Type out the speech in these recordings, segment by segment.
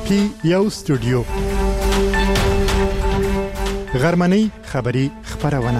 پی یو سټوډیو غرمنۍ خبری خبرونه.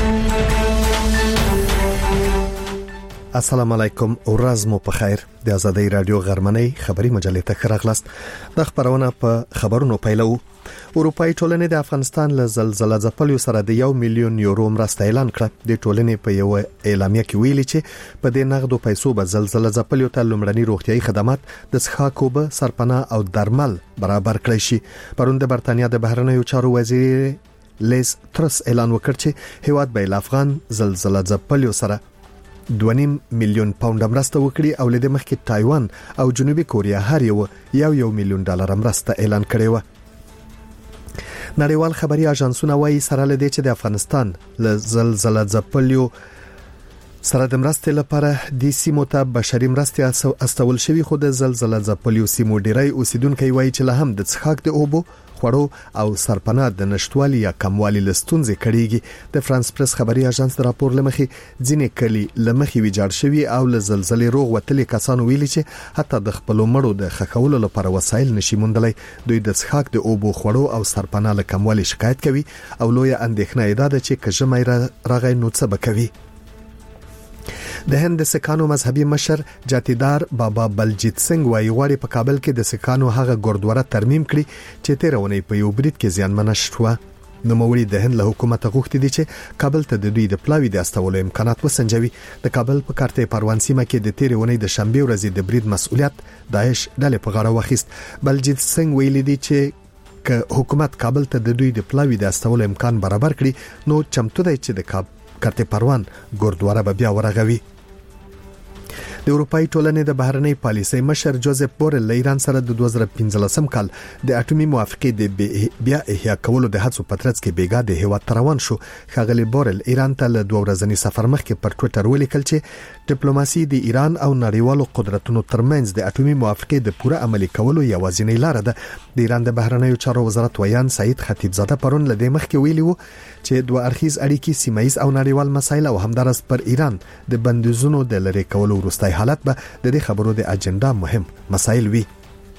السلام علیکم او ورځ مو په خیر. د آزادۍ رادیو غرمنۍ خبری مجلې ته خراغلاست. د خبرونه په خبرونو پیلو. اروپאי ټولنې د افغانستان له زلزلې ځپلو سره د 1 میلیون یورو مرسته اعلان کړه. د ټولنې په یو اعلامیه کې ویلي چې په دې نغدو پیسو به زلزلې ځپلو ته لومړني روغتيایي خدمات د څښاک اوبه، سرپناه او درمل برابر کړی شي. پرون د برتانیا د بهرنیو چارو وزیر لیز ترس اعلان وکړ چې هیواد به له افغان زلزلې ځپلو سره 2.5 میلیون پاونډ مرسته وکړي او له دې مخکې تایوان او جنوبي کوریا هر یو $1 میلیون مرسته اعلان کړی و. نړیوال خبري اژانسونه وايي سره لدې چې د افغانستان له زلزلې ځپلو سره د مرستې لپاره د سیمو ته بشري مرستې استول شوی، خو د زلزلې ځپلو سیمو ډیری اوسیدونکو وايي چې له هم د څښاک د اوبو، خوړو او سرپناه د نشټوالي یا کموالي لستونځي کړيږي. د فرانس پریس خبري اژانس د راپور لمخې ځینې کلی لمخې ویجاړ شوی او له زلزلې روغ وتلي کسانو ویلي چې حتی د خپل مړو د خخولو لپاره وسایل نشي موندلای. دوی د څښاک د اوبو، خوړو او سرپناه له کموالي شکایت کوي او لوی اندېښنه ده چې کژمای راغی نو څه بکوي. د هند سکانو مذهبي مشر جاتیدار بابا بلجیت سنگ وايي غواړي په کابل کې د سکانو هغه ګوردواره ترمیم کړي چې تیرونی په یو برید کې زیانمن شوه. نو موري د هند له حکومت غوښتي دي چې کابل ته د دوی د پلاوی د استولو امکانات وسنجوي. د کابل په کارته پروان سیمه کې د تیرونی د شنبه ورځې د برید مسؤلیت داعش ډلې په غاړه واخیست. بلجیت سنگ ویلي دي چې که حکومت کابل ته د دوی د پلاوی د استولو امکان برابر کړي نو چمتو دی چې د کارته پروان ګوردواره به بیا ورغوي. د اروپאי ټولنې د بهرنۍ پالیسۍ مشر جوزف بورل له ایران سره د 2015 کال د اټومي موافقې د بیا احیا کولو د هڅو په ترڅ کې بیګا د هیواد روان شو. ښاغلي بورل ایران ته له 2 ورځنی سفر مخکې پر ټوئیټر ولیکل چې ډیپلوماسي د ایران او نړیوالو قدرتونو ترمنځ د اټومي موافقې د پوره عملي کولو یوازینۍ لار ده. د ایران د بهرنیو چارو وزارت ویان سعید خطیبزاده پرون له دې مخکې ویلي وو چې دوه اړخیز اړیکې، سیمایي او نړیوال مسایل او همدارس پر ایران د بندیزونو د لری کولو وروستي حالت به د دې خبرو د اجنډا مهم مسایل وي.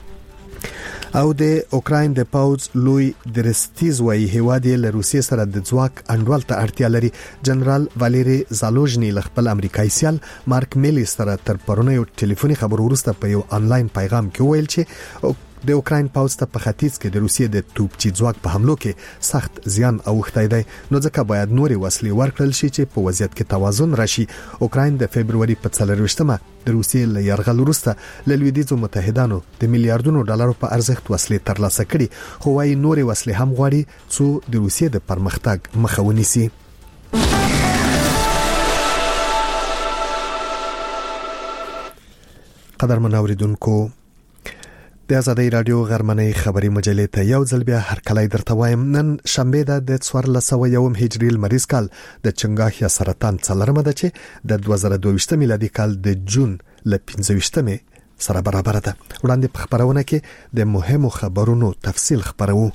او د اوکراین د پاوز لوی درستیز وایي هیواد له روسیې سره د ځواک انډول ته اړتیا لري. جنرال واليري زالوژني له خپل امریکایي سیال مارک میلی سره تر پرونه یو ټلیفوني خبرو وروسته په یو آنلاین پیغام کې ویل چې د اوکراین پاوز ته په ختیځ کې د روسیې د توپچي ځواک په حملو کې سخت زیان اوښتی دی، نو ځکه باید نورې وسلې ورکړل شي چې په وضعیت کې توازن راشي. اوکراین د فبرवरी په 24مه د روسیې له یرغل وروسته له لویدیځو متحدانو د میلیارډونو ډالرو په ارزښت وسلې ترلاسه کړي، خو وايي نورې وسلې هم غواړي چې د روسیې د پرمختګ مخه ونیسي. قدرمن اوریدونکو، د آزادۍ رادیو غرمنۍ خبری مجلې ته یو ځل بیا هر کله درته وایم. نن شنبه ده د 1401 هجری لمریز کال د چنګاښ یا سرطان څلرمه ده چې د 2022 میلادي کال د جون ل 15مه سره برابر ده. وړاندې په خبرونه کې د مهمو خبرونو تفصیل خبرو.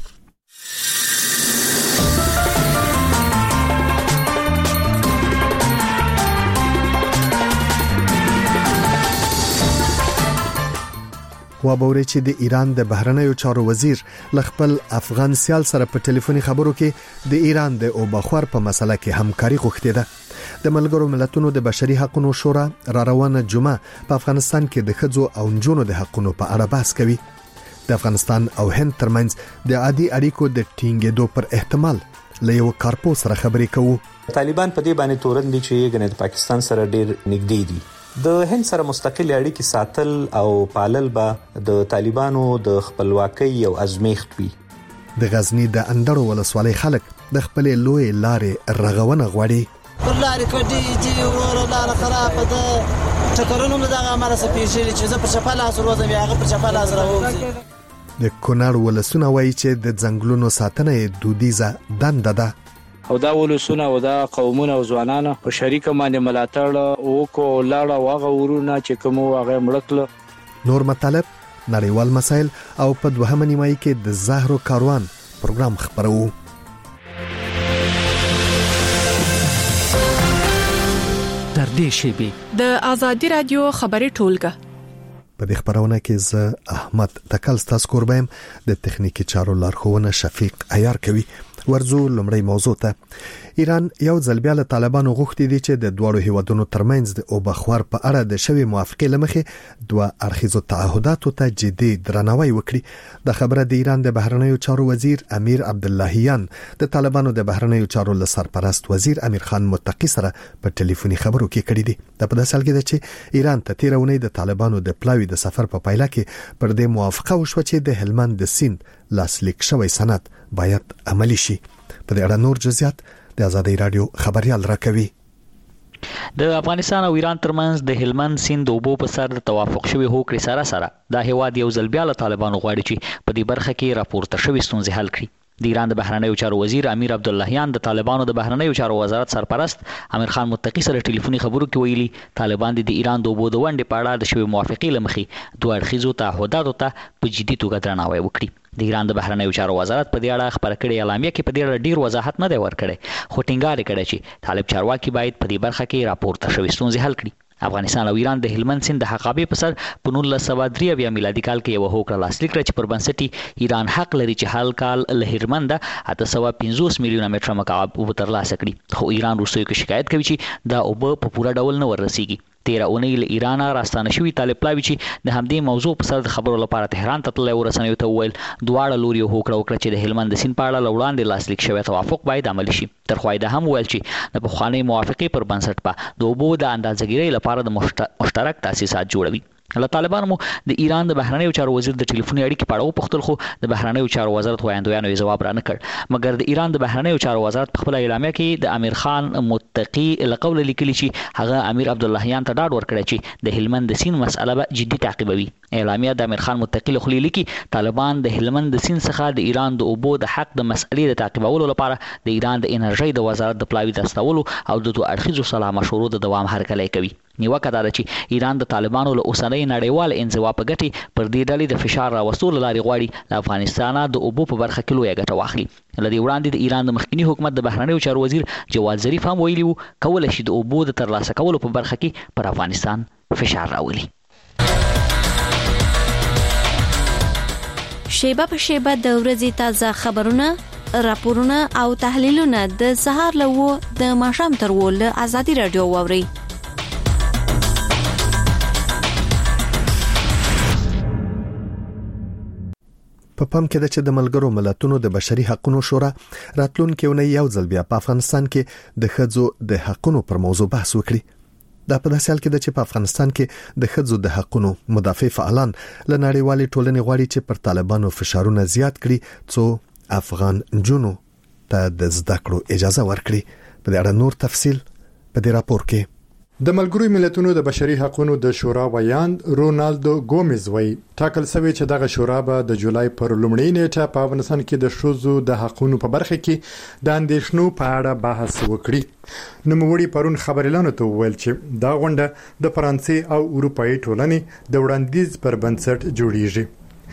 وابوري چې د ایران د بهرنیو چارو وزیر خپل افغان سیال سره په ټلیفوني خبرو کې د ایران د اوبخور په مسله کې همکاري غوښتې ده. د ملګرو ملتونو د بشري حقوقو شورا را روانه جمعه په افغانستان کې د ښځو او نجونو د حقوقو په اړه بحث کوي. د افغانستان او هند ترمنځ د عادي اړیکو د ټینګېدو پر احتمال له یو کارپو سره خبرې کوو. طالبان په دې باندې تورن دي چې د پاکستان سره ډېر نږدې دي. د هند سره مستقل اړیکې ساتل او پالل به د طالبانو د خپلواکۍ او ازمیښت وي. د غزنی د اندړو ولسوالۍ خلک د خپل لوی لارې رغونه غواړي. لارې کډي دي ورو لار خراب ده، ټکرونو دغه امر سپیشل چې زه په چپل ازر وځم هغه په چپل ازر وځم. د کونړ ولسونه وایي چې د ځنګلونو ساتنه دودیزه دنده ده. او دا ولسونه او دا قومونه او ځوانانه په شریک باندې ملاتړ وکړو لاړه واغه ورونه چې کوم واغه مړکل. نور مطالب، نړیوال مسایل او په دوهمه نیمایي کې د زهرو کاروان پروګرام خبرو. تر دې شی د آزادۍ رادیو خبري ټولګه په دې خبرونه کې ز احمد تکل ستاسو قربایم د تخنیکی چارو لارښوونه شفیق عیار کوي. ورزو لمړی موضوع ته ایران یو ځل بیا له طالبانو غوښتي دي چې د دوړو هیوادونو ترمنځ د اوبخور په اړه د شوی موافقه لمخې دوه اړخیزو تعهداتو ته جدي درناوی وکړي. د خبره د ایران د بهرنیو چارو وزیر امیر عبداللهیان د طالبانو د بهرنیو چارو له سرپرست وزیر امیر خان متقی سره په ټلیفوني خبرو کې کړې دي. د په داسې حال کې ده چې ایران ته تیرونی د طالبانو د پلاوی د سفر په پایله کې پر دې موافقه وشوه چې د هلمند د سیند لاسلیک شوی سند باید عملی شي. په دې اړه نور جزئیات د آزادۍ رادیو خبريال راکوي. د افغانستان او ایران ترمنځ د هلمند سیند د اوبو په سر د توافق شوی هوکړې سره دا هیواد یو ځل بیا له طالبانو غواړي چې په دې برخه کې راپورته شوی ستونزې حل کړي. د ایران د بهرنیو چارو وزیر امیر عبداللهیان د طالبانو د بهرنیو چارو وزارت سرپرست امیر خان متقی سره ټلیفوني خبرو کې ویلي طالبان د ایران د اوبو د ونډې په اړه د شوی موافقې لمخې دوه اړخیزو تعهداتو ته په جدي توګه درناوی وکړي. د ایران د بهرنیو چارو وزارت په دې اړه خبره کړې اعلامیه کې په دې اړه ډیر وضاحت نه دی ورکړی، خو ټینګار کړی چې طالب چارواکي باید په دې برخه کې راپورته شوی ستونزې حل کړي. افغانستان او ایران د هلمند سیند د حقابې په سر په 1993 میلادي کال کې یو هوکړه لاسلیک کړه چې پر بنسټ ایران حق لري چې هر کال له هلمند 850 میلیونه متره مکعب اوبه ترلاسه کړي، خو ایران وروسته کې شکایت کوي چې دا اوبه په پوره ډول نه ورسیږي. 13 اونۍ له ایران راستانه شوی طالب پلاوی چې د همدې موضوع په سر د خبرو لپاره تهران ته تللی ورسنیو ته وویل دواړه لوري هوکړه وکړه چې د هلمند سیند په اړه وړاندې لاسلیک شوی توافق باید عملي شي. تر خو دا هم ویل چې د پخوانۍ موافقې پر بنسټ په د اوبو د اندازهګیرۍ لپاره د مشترک تاسیسات جوړوي. له طالبانو مو د ایران د بهرنیو چارو وزیر د ټلیفوني اړیکې په اړه وپوښتل، خو د بهرنیو چارو وزارت وایندویانو یې ځواب را نه کړ، مګر د ایران د بهرنیو چارو وزارت په خپل اعلامیه کې د امیر خان متقی له قوله لیکلي چې هغه امیر عبداللهیان ته ډاډ ورکړی چې د هلمند سیند مسأله به جدي تعقیبوي. اعلامیه د امیر خان متقی له خولې لیکي طالبان د هلمند سیند څخه د ایران د اوبو د حق د مسألې د تعقیبولو لپاره د ایران د انرژۍ د وزارت د پلاوي د استولو او د دوه اړخیزو صلاح مشورو د دوام هرکلی کوي. نیوکه دا ده چې ایران د طالبانو له اوسنۍ نړیوال انزوا په ګټې پر دې ډلې د فشار راوستلو له لارې غواړي له افغانستان د اوبو په برخه کې لویه ګټه واخلي. له دې وړاندې د ایران د مخکني حکومت د بهرنیو چارو وزیر جواد ظریف هم ویلي وو کولی شي د اوبو د ترلاسه کولو په برخه کې پر افغانستان فشار راولي. شیبه په شیبه د ورځې تازه خبرونه، راپورونه او تحلیلونه د سهار له 9 د ماښام تر 10 له آزادۍ رادیو واورئ. په پام کې ده چې د ملګرو ملتونو د بشري حقوقو شورا راتلونکي ونې یو ځل بیا په افغانستان کې د ښځو د حقوقو پر موضوع بحث وکړي. دا په داسې حال کې ده چې په افغانستان کې د ښځو د حقوقو مدافع فعالان له نړیوالې ټولنې غواړي چې پر طالبانو فشارونه زیات کړي څو افغان جنو ته د زده کړو اجازه ورکړي. په دې اړه نور تفصیل په دې راپور کې. د ملګرو ملتونو د بشري حقوقو د شورا ویاند رونالدو ګومز وایي ټاکل شوی چې دغه شورا به د جولای پر لومړۍ نیټه په افغانستان کې د ښځو د حقوقو په برخه کې د اندېښنو په اړه بحث وکړي. نوموړي پرون خبريالانو ته وویل چې دا غونډه د فرانسې او اروپאי ټولنې د وړاندیز پر بنسټ جوړیږي.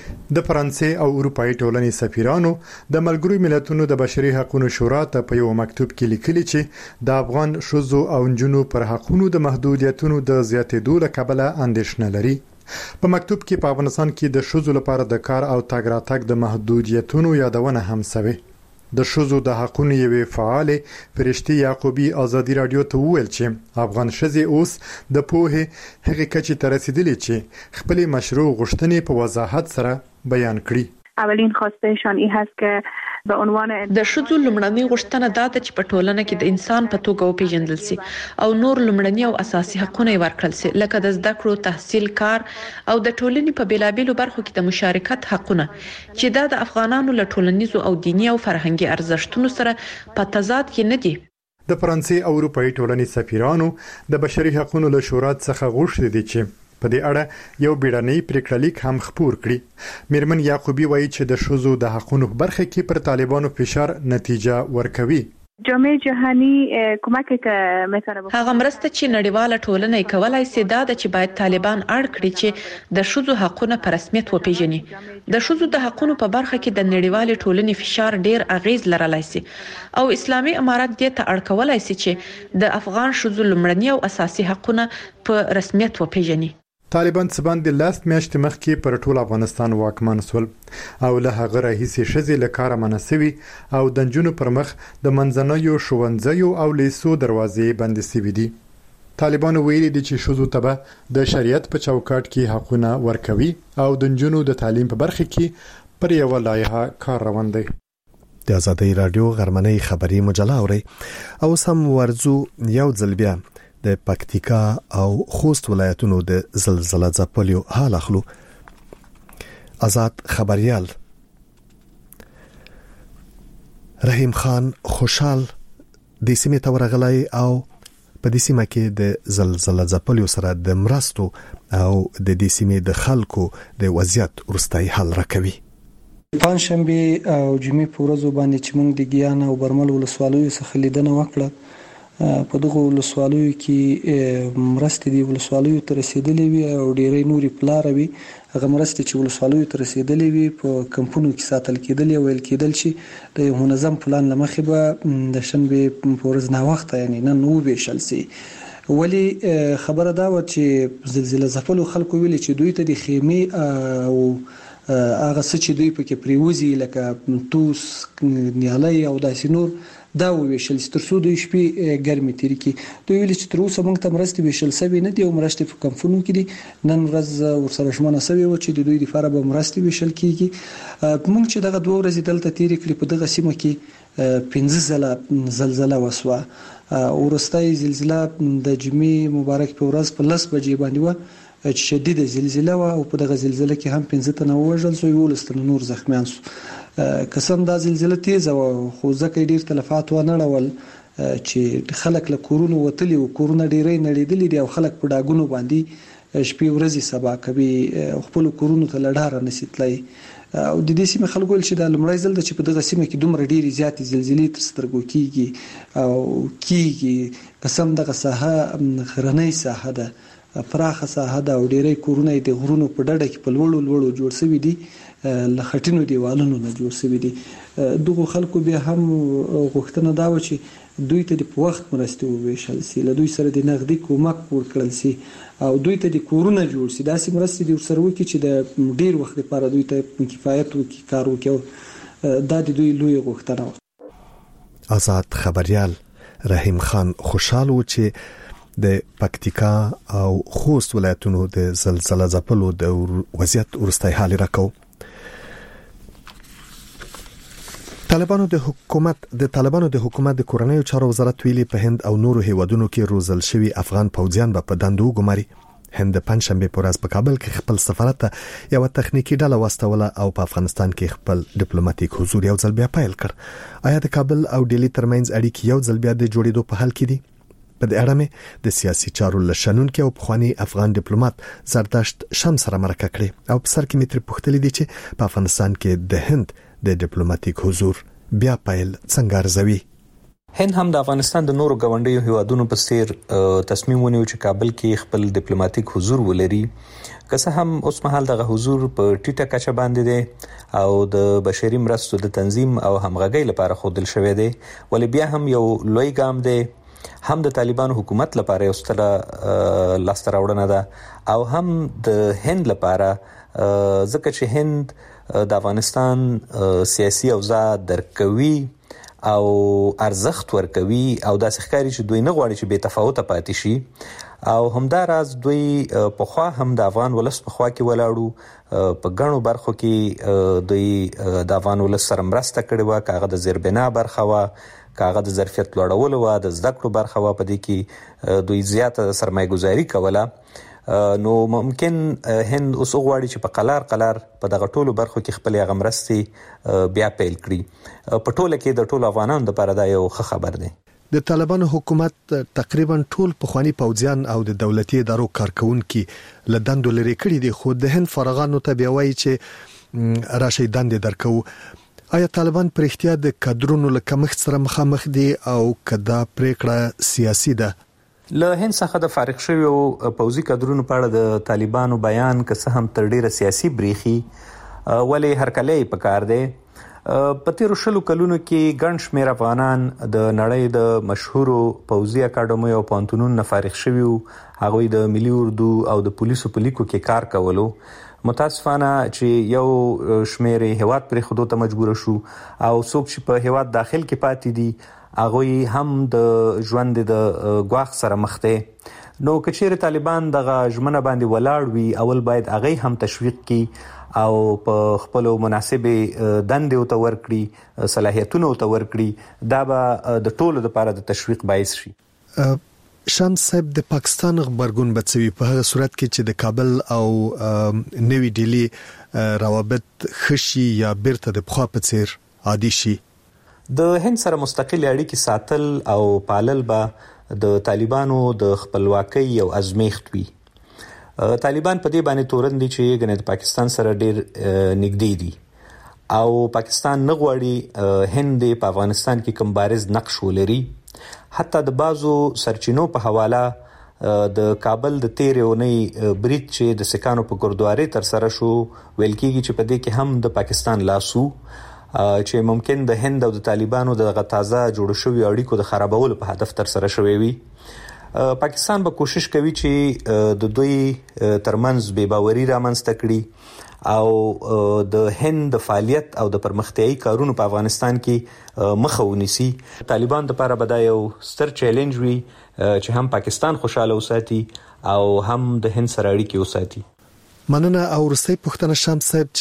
د فرانسې او اروپאי ټولنې سفیرانو د ملګرو ملتونو د بشري حقوقو شورا ته په یو مکتوب کې لیکلي چې د افغان ښځو او نجونو پر حقوقو د محدودیتونو د زیاتېدو له کبله اندېښنه لري. په مکتوب کې په افغانستان کې د ښځو لپاره د کار او تګ راتګ د محدودیتونو یادونه هم شوه. د ښځو د حقوقو یوې فعال فرشتي یعقوبی آزادۍ رادیو ته وویل چې افغان ښځې اوس د پوهې هغې کچې ته رسیدلې چې خپل مشروع غوښتنې په وضاحت سره بیان کړي. اولین خواستهشان این هست که به عنوان د ښځو لومړنۍ غوښتنه دا ده چې په ټولنه کې د انسان په توګه وپیژندل شي او نور لومړني او اساسي حقوق ورکړل شي لکه د زده کړو، تحصیل، کار او د ټولنې په بیلابیلو برخو کې د مشارکت حقونه چې دا د افغانانو له ټولنیزو او دینی او فرهنګي ارزښتونو سره په تضاد کې نه دي. د فرانسې او اروپאי ټولنې سفیرانو د بشري حقوقو له شورا څخه غوښتي دي چې په دې اړه یو بیړنی پریکړلیک هم خپور کړي. میرمن یعقوبی وایي چې د ښځو د حقوقو برخه کې پر طالبانو فشار نتیجه ورکوي. جامعه جهانی کمک ته میتونه هغه مرسته چې نړیواله ټولنه کولای شي دا چې باید طالبان اړ کړي چې د ښځو حقوقونه په رسمیت وپیژني. د ښځو د حقوقو په برخه کې د نړیوالې ټولنې فشار ډیر اغیز لرلای شي او اسلامي امارات دې ته اړ کولای شي چې د افغان ښځو لومړني او اساسي حقوقونه په رسمیت وپیژني. طالبان څه باندې لاس میاشتې مخکې پر ټول افغانستان واکمن شول او له هغه راهیسې ښځې له کاره منع شوي او د نجونو پر مخ د منځنیو ښوونځیو او لیسو دروازې بندې شوي دي. طالبانو ویلي دي چې ښځو ته به د شریعت په چوکاټ کې حقونه ورکوي او د نجونو د تعلیم په برخه کې پر یوه لایحه کار روان دی. د آزادۍ رادیو غرمنۍ خبري مجله اوري او سم ورزو یو ځل بیا د پکتیکا او خوست ولایتونو د زلزلې ځپلیو حال اخلو. آزاد خبريال رحیم خان خوشحال د سیمې تورغلای او په دې سیمه کې د زلزلې ځپلیو سره د مرستو او د دې سیمې د خلکو د وضعیت ورستای حل راکوي. پنځشنبه او جمعې په ورځو باندې چې موږ د ګیان او برمل ولسوالیو څخه لیدنه وکړه، په دغه ولسوالیو کې مرستې دی ولسوالیو ته رسیدلې وي او ډېرې نوري پلار وي. هغه مرستې چې ولسوالیو ته رسیدلې وي په کمپونو کې ساتل کېدل او ویل کېدل چې د منظم پلان لمخې به د شنبه په ورځ نه وخت یعنی نن نو ویشل سي. ولی خبره دا و چې زلزلې ځپلو خلکو ویل چې دوی ته د خیمه او هغه څه چې دوی پکې پریوزي لکه توس نیالي او داسې نور دا ویشل ترڅو دوی شپې ګرمي تیری کی. دوی ویل چې تر اوسه موږ ته مرستې ویشل سوي نه دي او مرستې په کمپونو کې دي. نن ورځ ورسره شمنه سوي و چې دوی د لپاره به مرستې ویشل کیږي. موږ چې دغه 2 ورځې دلته تیری کړې په دغه سیمه کې 15 ځله زلزلہ وسوه. ورستای زلزلہ د جمعې مبارک په ورځ په 10 بجې باندې و چې شدیده زلزلہ و او په دغه زلزلہ کې هم 15 تنه وژل شو، 11 نور زخمیان شو. قسم دا زلزلہ تیز او خو ځکه ډیر تلفات و نه ډول چې خلک له کورونو وتلی او کورونه ډیرې نړیدلې دي او خلک په ډاګونو باندې شپې ورځې سبا کوي خپل کورونو ته لډاره نسیتلای. او د دې سیمه خلکو ول چې د لمړی ځل چې په دغه سیمه کې دومره ډیرې زیاتې زلزلې تر سترګو کیږي او کیږي. قسم دغه ساحه غرنۍ ساحه ده، پراخه ساحه ده او ډیرې کورونه د غرونو په ډډه کې په لوړو جوړ شوي دي، لخټینو دیوالونو نه جوړ شوي دي. دغه خلکو بیا هم غوښتنه دا و چې دوی ته د وخت مرستې وویشل سي، له دوی سره د نغدي کومک ورکړل سي او دوی ته د کورونه جوړ سي. داسې مرستې د سره وکړي چې د ډیر وخت لپاره دوی ته کفایت وکړي کار وکړي. دا د دوی لوی غوښتنه و. آزاد خبريال رحیم خان خوشحال و چې د پکتیکا او خوست ولایتونو د زلزلې ځپلو د وضعیت ورستای حال راکو. طالبانو د حکومت د کورنیو چارو وزارت ویلي په هند او نورو هیوادونو کې روزل شوی افغان پوځیان په دندو ګماري. هند پنځشنبه په ورځ په کابل کې خپل سفارت یو تخنیکی ډله واستوله او په افغانستان کې خپل ډیپلوماټیک حضور یو ځل بیا پیل کړ. آیا د کابل او ډیلی ترمنځ اړیکې یو ځل بیا د جوړېدو په حال کې دي؟ په دې اړه مې د سیاسي چارو لشنونکو او پخوانی افغان ډیپلوماټ زردشت شمس سره مرکه کړې او په سر کې مې تر پوښتنه دي چې په افغانستان کې د هند د ډیپلوماټیک حضور بیا پیل څنګه ارزوي. هند هم د افغانستان د نورو ګاونډیو هیوادونو په څیر تصمیم ونیو چې کابل کې خپل ډیپلوماټیک حضور ولري. که څه هم اوس مهال دغه حضور په ټیټه کچه باندې دی او د بشري مرستو د تنظیم او همغږۍ لپاره خودل شوی دی، ولی بیا هم یو لوی ګام دی. هم د طالبانو حکومت لپاره یو ستره لاسته راوړنه ده او هم د هند لپاره، ځکه چې هند د افغانستان سیاسي اوضاع درکوي او ارزښت ورکوي او داسې ښکاري چې دوی نه غواړي چې بې تفاوته پاتې شي او همداراز دوی په خوا هم د افغان ولس په خوا کې ولاړو. په ګڼو برخو کې دوی د افغان ولس سره مرسته کړې وه، کاغه د زیربنا برخه وه، کاغه د ظرفیت لوړولو وه، د زده کړو برخه وه، په دې کې دوی زیاته سرمایه گذاري کوله. نو ممکن هند اوس غواړي چې په قلار په دغه ټولو برخو کې خپل هغه مرستې بیا پیل کړي. په ټوله کې د ټولو افغانانو لپاره دا یو ښه خبر دی. د طالبانو حکومت تقریبا ټول پخوانی پوځیان او د دولتي ادارو کارکونکو له دندو لري کړي دي، خو د هند فارغانو ته بیا وایي چې راشي دندې درکو. آیا طالبان پر اختیار د کادرونو له کمښت سره مخامخ دي او کدا پریکړه سیاسي ده؟ له هند څخه د فارغ شویو پوځي کادرونو په اړه د طالبانو بیان که څه هم تر ډیره سیاسي بریخي، ولی هرکلی په کار دی. په تیرو 20 کلونو کې ګڼ شمېر افغانان د نړۍ د مشهورو پوځي اکاډمۍ او پوهنتونونو فارغ شوي وو. هغوی د ملي اردو او د پولیسو په لیکو کې کار کولو. متاسفانه چې یو شمېر هیواد پرې خودو ته مجبور شو او څوک چې په هیواد داخل کې پاتې دي هغوی هم د ژوند د ګواښ سره مخ دي. نو کچېره طالبان دغه ژمنه باندې ولاړ وي، اول باید هغه هم تشویق کړي او په خپل مناسبه دندې او ته ورکړي، صلاحیتونه او ته ورکړي. دا به د ټولو لپاره د تشویق باعث شي. شمس صاحب، د پاکستان خبرګون بچوي په هغه صورت کې چې د کابل او نوی ډیلی روابط خشي یا بیرته د بخوا په څیر عادي شي. د هند سره مستقل اړیکې ساتل او پالل به د طالبانو د خپلواکۍ یو ازمیښت وي. طالبان په دې باندې تورن دي چې ګنې د پاکستان سره ډیر نږدې دي او پاکستان نه غواړي هند په افغانستان کې کوم بارز نقش ولري. حتی د بازو سرچینو په حواله د کابل د تیرې اونۍ برید چې د سکانو په ګردواري تر سره شو، ویل کېږي چې په دې کې هم د پاکستان لاسو چې ممکن د هند او د طالبانو د تازه جوړ شوی اړیکو د خرابولو په هدف تر سره شوی وي. پاکستان به کوشش کوي چې د دوی ترمنځ بې باوري رامنځته کړي او د هند د فعالیت او د پرمختیايي کارونو په افغانستان کې مخه ونیسي. طالبان لپاره به دا یو ستر چیلنج وي چې هم پاکستان خوشاله وساتي او هم د هند سره اړیکې وساتي. مننه. او وروستۍ پوښتنه شمس صاحب،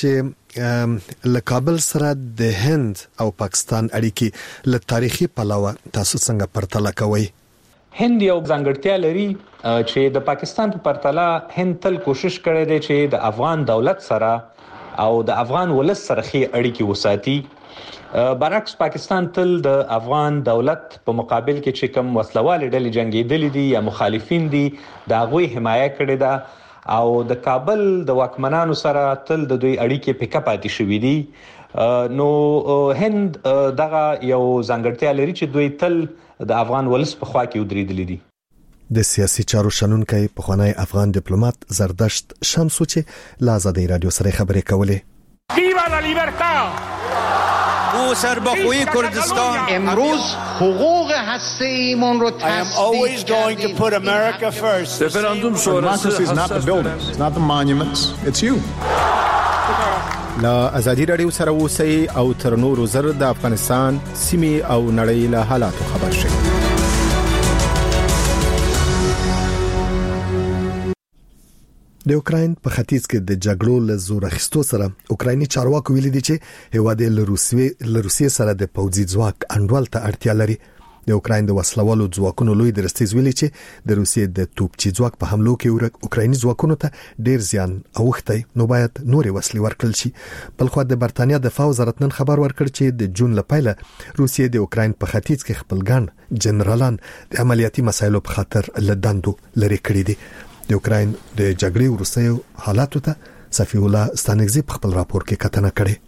چې له کابل سره د هند او پاکستان اړیکې له تاریخي پلوه تاسو څنګه پرتله کوئ؟ هند یو ځانګړتیا لري چې د پاکستان په پرتله هند تل کوشش کړی دی چې د افغان دولت سره او د افغان ولس سره ښې اړیکې وساتي. برعکس پاکستان تل د افغان دولت په مقابل کې چې کوم وسلوالې ډلې جنگیدلې دي یا مخالفین دي د هغوی حمایه کړې ده او د کابل د واکمنانو سره تل د دوی اړیکې پیکه پاتې شوې دي. نو هند دغه یو ځانګړتیا لري چې دوی تل د افغان ولس په خوا کې ودرېدلي دي. د سیاسي چارو شنونکی پخوانی افغان دیپلمات زردشت شمسو چې له آزادۍ رادیو سره خبرې کولې. ویوا لا لیبرتا! او سربخوی کردستان امروز حقوق هسته‌ایمون رو always going to put America first. Referendum شورای is not the buildings, it's not the monuments, it's you. لا آزادۍ رادیو سره اوسئ او تر نورو زر د افغانستان سیمې او نړۍ له حالاتو خبر شئ. د اوکراین په ختیځ کې د جګړو له زور اخیستو سره اوکرایني چارواکو ویلي دي چې هیواد له روسیې سره د پوځي ځواک انډول ته اړتیا لري. د اوکراین د وسلوالو ځواکونو لوی درستیز ویلي چې د روسیې د توپچي ځواک په حملو کې اوکرایني ځواکونو ته ډیر زیان اوښتی، نو باید نورې وسلې ورکړل شي. بلخو د برتانیا دفاع وزارت نن خبر ورکړ چې د جون لپاره روسیې د اوکراین په ختیځ کې خپل ګڼ جنرالان د عملیاتي مسایلو په خاطر له دندو لري کړی دي. د اوکراین د جګړې وروستیو حالاتو ته صفی الله ستانکزی په خپل راپور کې کتنه کړې.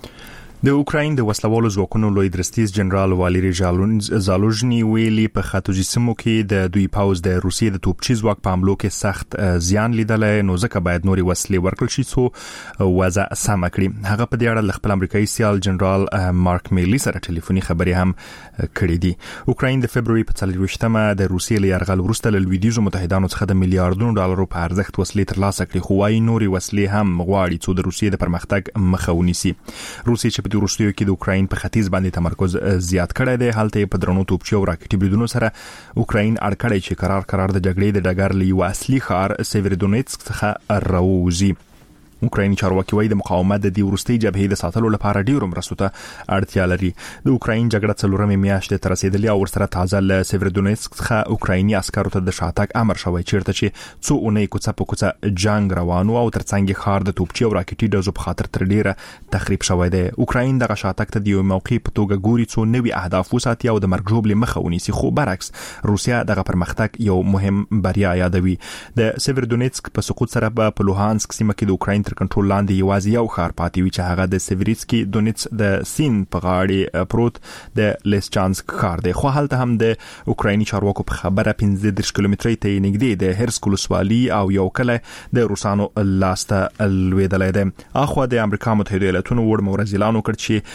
د اوکراین د وسلوالو ځواکونو لوی درستیز جنرال والری زالوژنی ویلي په ختیځي سیمو کې د دوی پاوز د روسیې د توپچي ځواک په حملو کې سخت زیان لیدلی، نو ځکه باید نورې وسلې ورکړل شي څو وضع سمه کړي. هغه په دې اړه له خپل امریکایي سیال جنرال مارک میلی سره ټلیفوني خبرې هم کړې دي. اوکراین د فبرवरी په 24مه د روسیې له یرغل وروسته له لویدیځو متحدانو څخه د میلیارډونو ډالرو په ارزښت وسلې ترلاسه کړې، خو وايي نورې وسلې هم غواړي څو د روسیې د پرمختګ مخه ونیسي. روسیې چې په وروستیو کې د اوکراین په ختیځ باندې تمرکز زیات کړی دی، هلته په درنو توپچي او راکټي بریدونو سره اوکراین اړکړی چې قرار د جګړې د ډګر له یو اصلي ښار سیویرودونیتسک څخه راووځي. اوکرایني چارواکي وايي د مقاومت د دې وروستۍ جبهې د ساتلو لپاره ډیرو مرستو ته اړتیا لري. د اوکراین جګړه څلورمې میاشتې ته رسیدلې او ورسره تازه له سیویرودونیتسک څخه اوکرایني عسکرو ته د شاتګ امر شوی، چیرته چې څو اونۍ کوڅه په کوڅه جنگ روانو او ترڅنګ ښار د توپچي او راکټي ډزو په خاطر تر ډیره تخریب شوی دی. اوکراین دغه شاتګ ته د یو موقع په توګه ګوري څو نوي اهداف وساتي او د مرګ ژوبلې مخه ونیسي، خو برعکس روسیا دغه پرمختګ یو مهم بریا یادوي. د سیویرودونیتسک په سقوط سره په لوهانسک سیمه کې د اوکراین تر کنټرول لاندې یوازې یو ښار پاتې وي چې هغه د سیوریسکي دونیتس د سین په غاړه پروت د لیسچانسک ښار دی. خو هلته هم د اوکرایني چارواکو په خبره 15 کیلومترۍ ته نږدې د هرسک ولسوالي او یو کلی د روسانو لاسته لویدلی دی. اخوا د امریکا متحده ایالاتونو وړ مورزیلانو کړ چې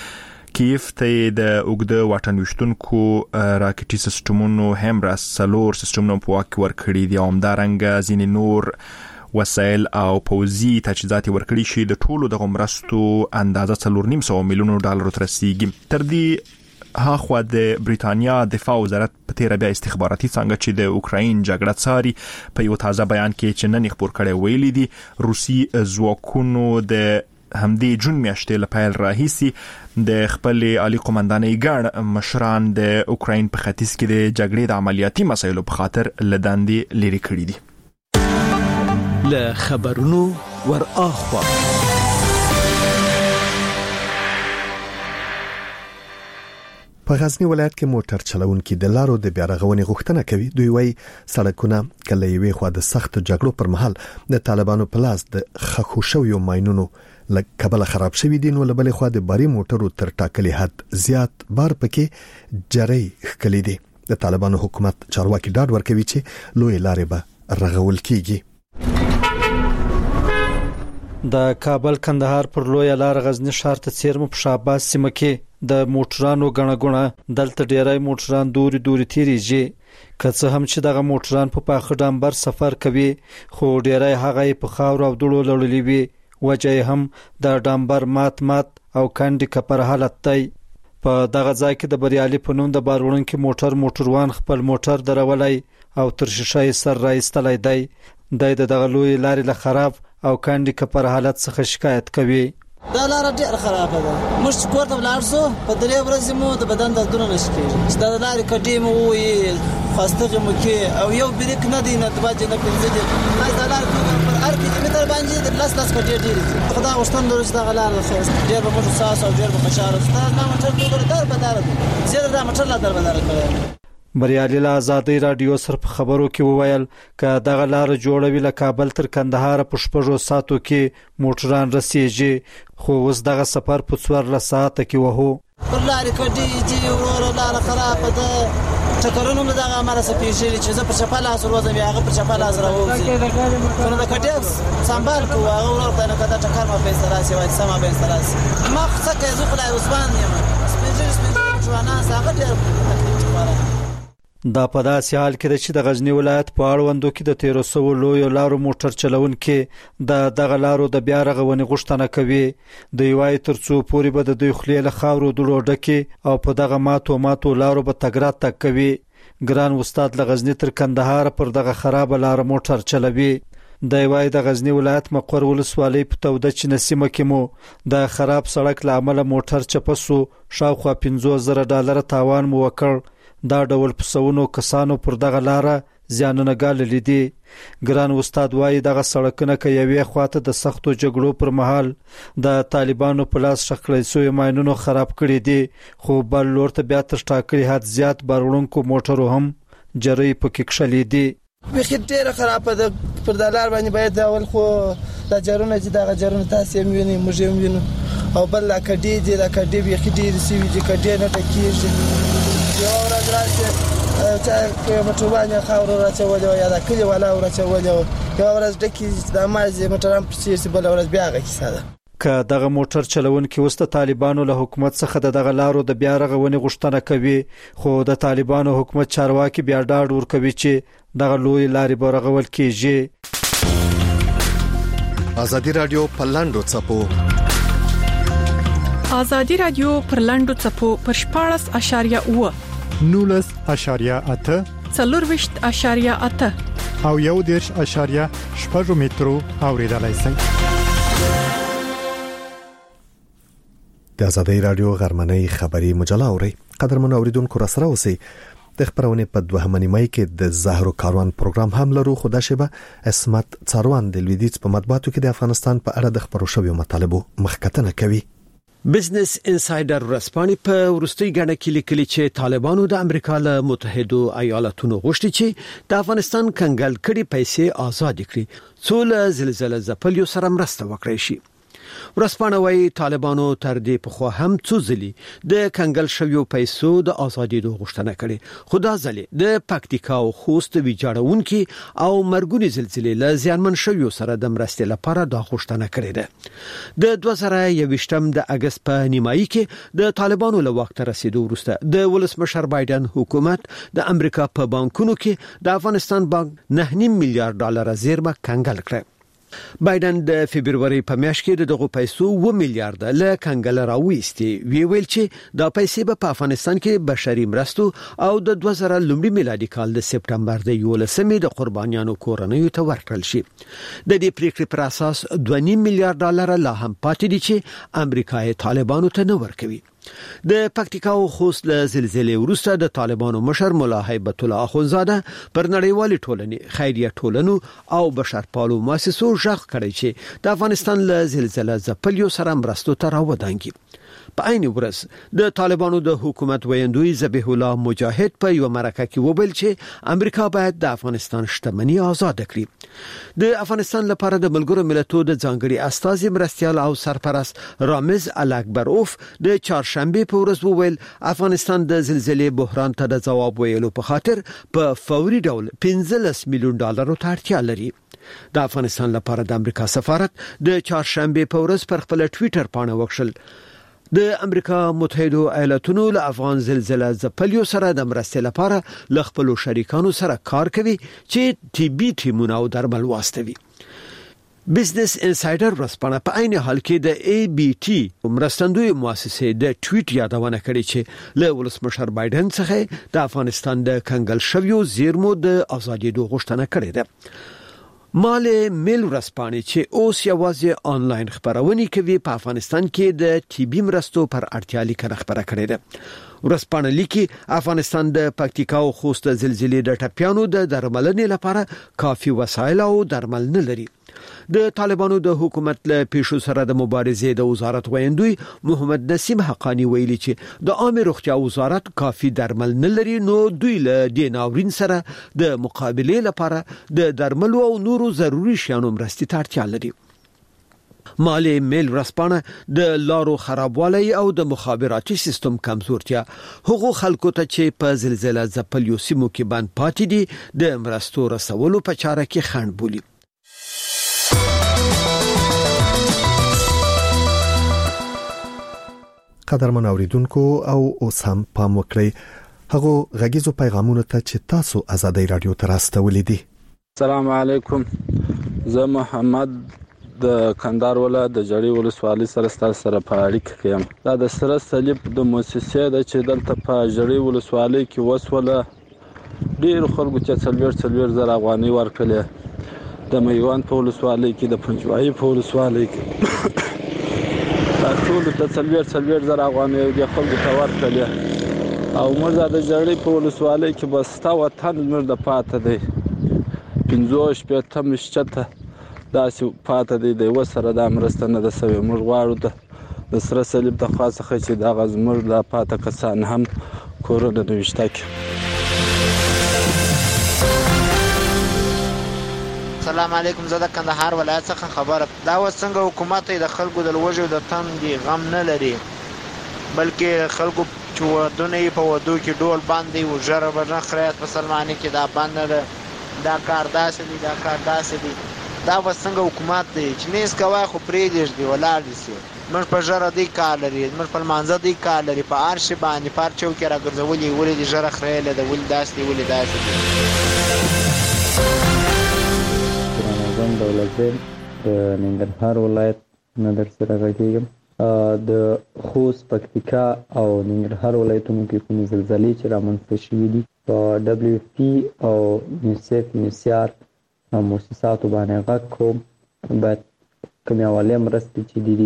کیف ته د اوګده واټن وشتونکو راکټي سیستمونو هم را سلور سیستمونو په واک ورکړي دي او همدارنګه ځینې نور وسایل او پوزي تجهیزات ورکړي شي د ټولو د مرستو اندازه 4.5 میلیون ډالر تر رسیدي تر دې هاخوا د بریټانیا دفاع وزارت په تیر بیا استخباراتي څنګه چې د اوکراین جګړه څاري په یو تازه بیان کې چې نن خبر کړي ویلي دي روسي ځواکونو د همدې جون میاشتې لپاره راهیسي د خپل عالی قومندانۍ ګڼ مشران د اوکراین په ختیځ کې د جګړې د عملیاتي مسایلو په خاطر لداندې لري کړی دي له خبرونو ور اخوا په غزنی ولایت کې موټر چلونکي د لارو د بیارغونې غوښتنه کوي. دوی وايي سړکونه کله یوې خوا د سخت جګړو پر مهال د طالبانو په لاس د خښو شویو ماینونو لکبل خراب شوی دي، نو لبل خوا د باري موټرو تر ټاکلي حد زیات بار پکې جری خکلی دي. د طالبانو حکومت چارواکي ډاډ ورکوي چې لوی لارې به رغول کیږي. د کابل کندهار پر لوی لار غزنی ښار ته چیرمو په شاباس سیمه کې د موټرانو غڼغونه دلته ډیرای موټران دوري تیریږي. که هم چې دغه موټران په پاخه ډامبر سفر کوي خو ډیرای هغه په خاور او دړو لړلې وي. وجه هم د ډامبر مات او کندې کپر حالت دی. په دغه ځای کې د بریالي په نوم د باروړونکو موټروان خپل موټر درولای او تر شیشې سر راایستلای دی. د دغه لوی لارې له خراب او کندې کپر حالت څخه شکایت کوي. دا لار ډېر خراب ده. موږ کور ته ولاړ شو په درې ورځې مو د بدن دردونه نشي. دا لارې کډې مو وي خاصه مو کې او یو بریک نه دی نه تباجه نه پنځه دي. دا لار پر هر کیلومتر باندې د لاس کډې ډېر. خدا غوښتن درځ دا لار ډېر به موږ ساس او ډېر به خوشاله ستاسو ما موټر ډېر در بدل دي. زه دا موټر لا در بدل کړم. بریالي له آزادۍ رادیو سره په خبرو کې وویل ک دغه لار جوړوي له کابل تر کندهار په شپږو ساعتو کې موټران رسیږي خو اوس دغه سفر په 14 ساعت کې وهو. پر لارې کډې دي ورور لار خراب ده. ټکرونو موږ دغه ماره سپیشل چې زه په چپاله سر وځم هغه په چپاله سره وځي. نو د کډې سنبال کو هغه ورور ته نه کده ټکر ما په سره سي وای سما به سره ما څه کې زه خدای عثمان یم سپیشل ځوانان هغه ډېر دا په داسې حال کې چې د غزنی ولایت په اړوندو کې د 1300 لوی لارو موټر چلونکي د دغه لارو د بیا رغونې غوښتنه کوي. د یوای ترڅو پورې به د دوی خلیل خاورو دلو ډکه او په دغه ماتو لارو به تګرات تک کوي. ګران استاد له غزنی تر کندهار پر دغه خراب لار موټر چلوي. د یوای د غزنی ولایت مقر ولسوالۍ په توده چې نسیمه کې مو د خراب سړک لامل موټر چپسو شاوخوا $50,000 تاوان مو وکړ. دا ډول پسونو کسانو پر دغه لار زیانونه ګاللې دي. ګران استاد وايي دغه سړکونه کې یوې خواته د سختو جګړو پر مهال د طالبانو په لاس شخړې سوی ماینونو خراب کړي دي خو بل لور ته بیا تر ټاکلي حد زیات باروړونکو موټرو هم جری پکې کښلې دي. بخیر ډیره خراب ده. پر د لار باندې باید اول خو د جرونه چې دغه جرونه تاسو هم وینئ موږ هم وینو او بل لا کډې دي لا کډې بخیر ډیره سی وی چې کډې نه ټکیږي. یو ورځ راځي چې موټروان خاور راځي یا د کلی ولا راځي یو ورځ ډکی د مازه موټرام پسې بل ورځ بیا غږی ده. که دغه موټر چلونکي وسته طالبانو له حکومت څخه دغه لارو د بیا رغونې غوښتنه کوي خو د طالبانو حکومت چارواکي بیا ډاډ ورکوي چې دغه لوی لارې به رغول کیږي. ازادي رادیو په لاندو چپو ازادي رادیو پر لاندو چپو پر 14.9 19.8 40.8 او 1.8 مترو اوریدلای شئ. د ازادي رادیو غرمنۍ خبری مجله اوري قدرمن اوریدونکو را سره اوسئ. د خبرونه په دوهمه نیمه کې د زهرو کاروان پروګرام هم لرو خو د شبه اسمت څاروان د لویدیز په مطبوعاتو کې د افغانستان په اړه د خبرو شویو مطالبو مخکتنه کوي. بزنس انسایډر رسپانې په ورستۍ غاڼه کې لیکلي چې طالبانو د امریکا له متحده ایالاتونو غوښتي چې د افغانستان کنګل کړي پیسې آزاد کړي څو له زلزلې ځپلیو سره مرسته وکړي شي. ورسپانه وایي طالبانو تر دې پخوا هم څو ځلې د کنګل شویو پیسو د ازادېدو غوښتنه کړې، خو دا ځلې د پکتیکا او خوست ویجاړونکي او مرګونې زلزلې له زیانمن شویو سره د مرستې لپاره دا غوښتنه کړې ده. د 2021 د اگست په نیمایي کې د طالبانو له وخت رسیدو وروسته د ولسمشر بایدن حکومت د امریکا په بانکونو کې د افغانستان بانک 9.5 میلیارډ ډالر زیرمه کنګل کړه. بایدن د فبرवरी په میاشت کې دغه پیسو 2 میلیارډ له کنګل راوېستي، ویل چې دا پیسې په افغانستان کې بشري مرستو او د 2000 لومړي میلادي کال د سپټمبر د 11مې د قربانیانو کورنیو ته ورکړل شي. د دې پریکړې پر اساس 2.5 میلیارډ ډالر لا هم پاتې دي چې امریکا یې طالبانو ته نه ورکوي. د پکتیکا او خوست له زلزلې وروسته د طالبانو مشر مولا هیبت الله اخونزاده پر نړیوالې ټولنې، خیریه ټولنو او بشرپالو مؤسسو ژغ کړی چې د افغانستان له زلزلې ځپلیو سره مرستو ته راودانګي. په عین ورځ د طالبانو د حکومت ویاندوی ذبیح الله مجاهد په یو مرکه کې وویل چې امریکا باید د افغانستان شتمنۍ آزاد کړي. د افغانستان لپاره د ملګرو ملتونو د ځانګړي استازي مرستيال او سرپرست رامز الاکبروف د چهارشنبه په ورځ وویل افغانستان د زلزلې بحران ته د جواب ویلو په خاطر په فوري ډول 15 میلیون ډالر ته اړتیا لري. د افغانستان لپاره د امریکا سفارت د چهارشنبه په ورځ پر خپل ټوئیټر باندې وکړل د امریکا متحده ایالاتونو له افغان زلزلې ځپلیو سره د مرستې لپاره له خپل شریکانو سره کار کوي چې طبي ټیمونه او درمل واستوي. بزنس انسایډر ورسپانه په عین حال کې د ABT مرستندوی مؤسسې د ټویټ یادونه کړې چې له ولسمشر بایدن څخه د افغانستان د کنګل شویو زیرمو د ازادېدو غوښتنه کړې ده. مال میل ورسپانه چې اوس یوازې آنلاین خبرونه کوي په افغانستان کې د طبي مرستو پر اړتیا لیکنه خبره کړې ده. ورسپانه لیکي افغانستان د پکتیکا او خوست زلزلې د ټپیانو د درملنې لپاره کافي وسایل او درمل نه لري. د طالبانو د حکومت له پیښو سره د مبارزې د وزارت ویاندوی محمد نسیم حقانی ویلي چې د عامه روغتیا وزارت کافي درمل نه لري، نو دوی له دې ناورین سره د مقابله لپاره د درملو او نورو ضروري شیانو مرستې ته اړتیا لري. مالی میل ورسپانه د لارو خرابوالی او د مخابراتي سیستم کمزورتیا هغو خلکو ته چې په زلزلې ځپلیو سیمو کې بند پاتې دي د مرستو رسولو په چاره کې خنډ بولي. قدرمن اوریدونکو او اوس هم پام وکړئ هغه غږیزو پیغامونو ته چې تاسو آزادۍ رادیو ته راستولې دي. السلام علیکم، زه محمد د کندهار ولایت د جړی ولسوالۍ سره په اړیکه کې یم. دا د سره صلیب د مؤسسې د چې دلته په جړی ولسوالۍ کې وسوله ډیر خلکو چې 40 زره افغانۍ ورکړي، د میوان په ولسوالۍ کې، د پنجوایي په ولسوالۍ کې ټول ته 40 زره افغانۍ د خلکو ته ورکړي، او موږ د جړی په ولسوالۍ کې بس تا وطن موږ د پاتې دی 15 مشته داسې پاتې دی د وسره د مرسته نه د سوي. موږ غواړو د سره صلیب د خاصه چې د غزمر د پاتې کسان هم کورونه نوښته کړي. السلام علیکم، زه د کندهار ولایت څخه خبره. دا وسنګ حکومت د خلکو د لوجو د تندې غم نه لري، بلکې خلکو چې ودونه په ودو کې ډول باندې او جره برنه خریات په سلمانی کې دا باندې دا کار داسې دي، دا کار داسې دي. دا وسنګ حکومت دی چې نیس کوي خو پرې دی ولاړ دي. موږ په جره دی کار لري، موږ په مانزه دی کار لري، په ارش باندې پارچو کې راګرځولې ولې دي جره خریاله د ول داسې ولې داسې. دولتزین د ننګرهار ولایت نه در سره غږیږم. د خوست، پکتیکا او ننګرهار ولایتونو کې کومې زلزلې چې رامنځته شوې دي په WFP او UNICEF مؤسساتو باندې غږ کوم، باید کومې اولې مرستې چې دي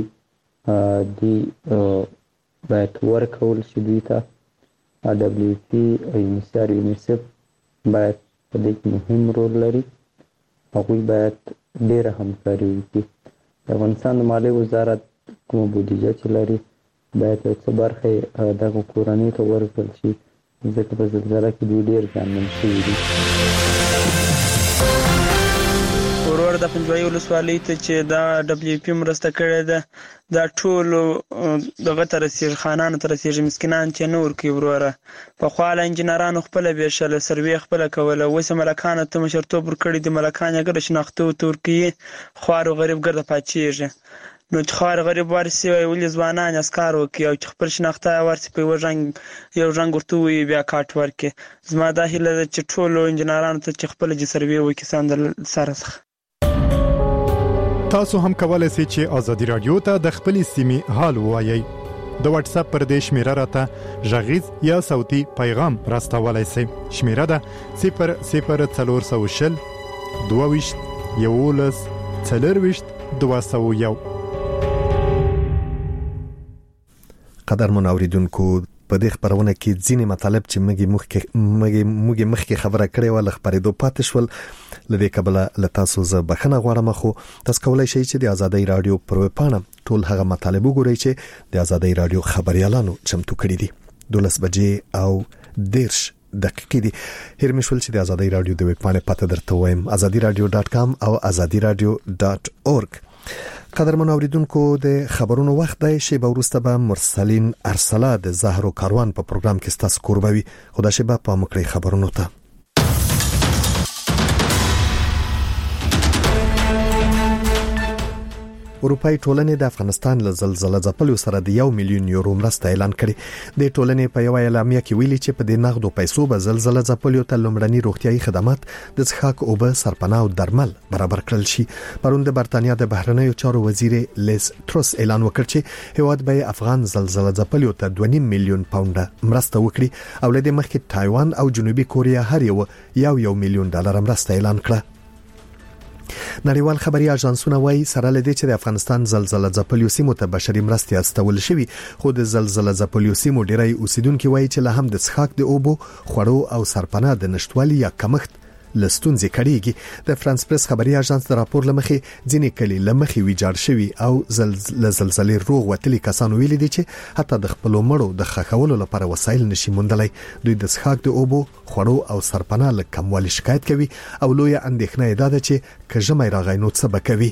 باید ورکول شي دوی ته. WFP او UNICEF باید په دې کې مهم رول لري، هغوی باید ډیره همکاري وکړي. د افغانستان د مالیې وزارت کومه بودیجه چې لري باید یو څه برخه دغه کورنیو ته ورکړل شي، ځکه په زلزله کې دوی ډیر زیانمن شوي دي. ورور خبره د پنځوي ولسوالۍ ته چې دا دبليو پی مرسته کړې ده دا ټول دغه تر رسیږي خانانو تر رسیږي مسکینان چې نور کوي وروره په خواله انجنیرانو خپل بشل سروي خپل کوله وسه ملکانو ته مشرتوب ورکړي د ملکان اگر شناخته ترکی خوارو غریب ګرځه پاتېږي نو چې خار غریب ورسي ولې ځوانان اسکار وکي او چې خپل شناخته ورسي په یو رنګ ورته وي بیا کاټ ورکي زما دا هیله ده چې ټول انجنیرانو ته چې خپل سروي وکي ساندل سره تاسو هم کولای شئ چې ازادي رادیو ته د خپل سیمې حال وایي د واتس اپ پر دې شمیره راته ژغیز یا صوتي پیغام راستولای شئ شمیره ده 00420 22 11 40 201 قدرمن اوریدونکو په دې خبرونه کې ځینې مطالب چې موږ مخکې خبره کړې و ل خبرېدو پاتې شول لدې کبله لتاسو ز بخنه غواړم خو تاسو کولای شئ چې د آزادۍ رادیو پر وپاڼه ټول هغه مطالب وګورئ چې د آزادۍ رادیو خبريالانو چمتو کړي دي 12 بجې او 10 دقیقې دي هر مشول چې د آزادۍ رادیو د وپاڼې پته درته وایم azadiradio.com او azadiradio.org قدرمن اوریدونکو د خبرونو وخت دی شی به ورسته به مرسلین ارسلا د زهرو کاروان په پروګرام کې ستاسو قربوي خدا شی به په مکړی خبرونو ته اروپای ټولنې د افغانستان له زلزلې ځپلو سره د 1 میلیون یورو مرسته اعلان کړې د ټولنې په یو اعلامیه کې ویلي چې په دې نغدو پیسو به زلزلې ځپلو ته لومړني روغتيایي خدمات د څښاک اوبه سرپناه او درمل برابر کړل شي پرون د برتانیا د بهرنیو چارو وزیر لیز تروس اعلان وکړ چې هیواد به افغان زلزلې ځپلو ته 2.5 میلیون پاونډ مرسته وکړي او لدې مخکې تایوان او جنوبي کوریا هر یو میلیون ډالر مرسته اعلان کړه نړیوال خبري اژانسونه وایي سره لدې چې د افغانستان زلزلې ځپلو سیمو ته بشري مرستې استول شوې خو د زلزلې ځپلو سیمو ډیری اوسیدونکو وایي چې له هم د څښاک د اوبو خورو او سرپناه د نشټوالي یا کمښت لستونځي کړيږي د فرانس پریس خبري اژانس د راپور لمخې ځینې کلی لمخې ویجاړ شوی او زلزلې روغ وتلي کسانو ویلي دي چې حتی د خپل مړو د خخولو لپاره وسایل نشي موندلای دوی د څښاک د اوبو خورو او سرپناه له کموالي شکایت کوي او لوی اندېښنه ده چې کژمې راغی نو څه بکوي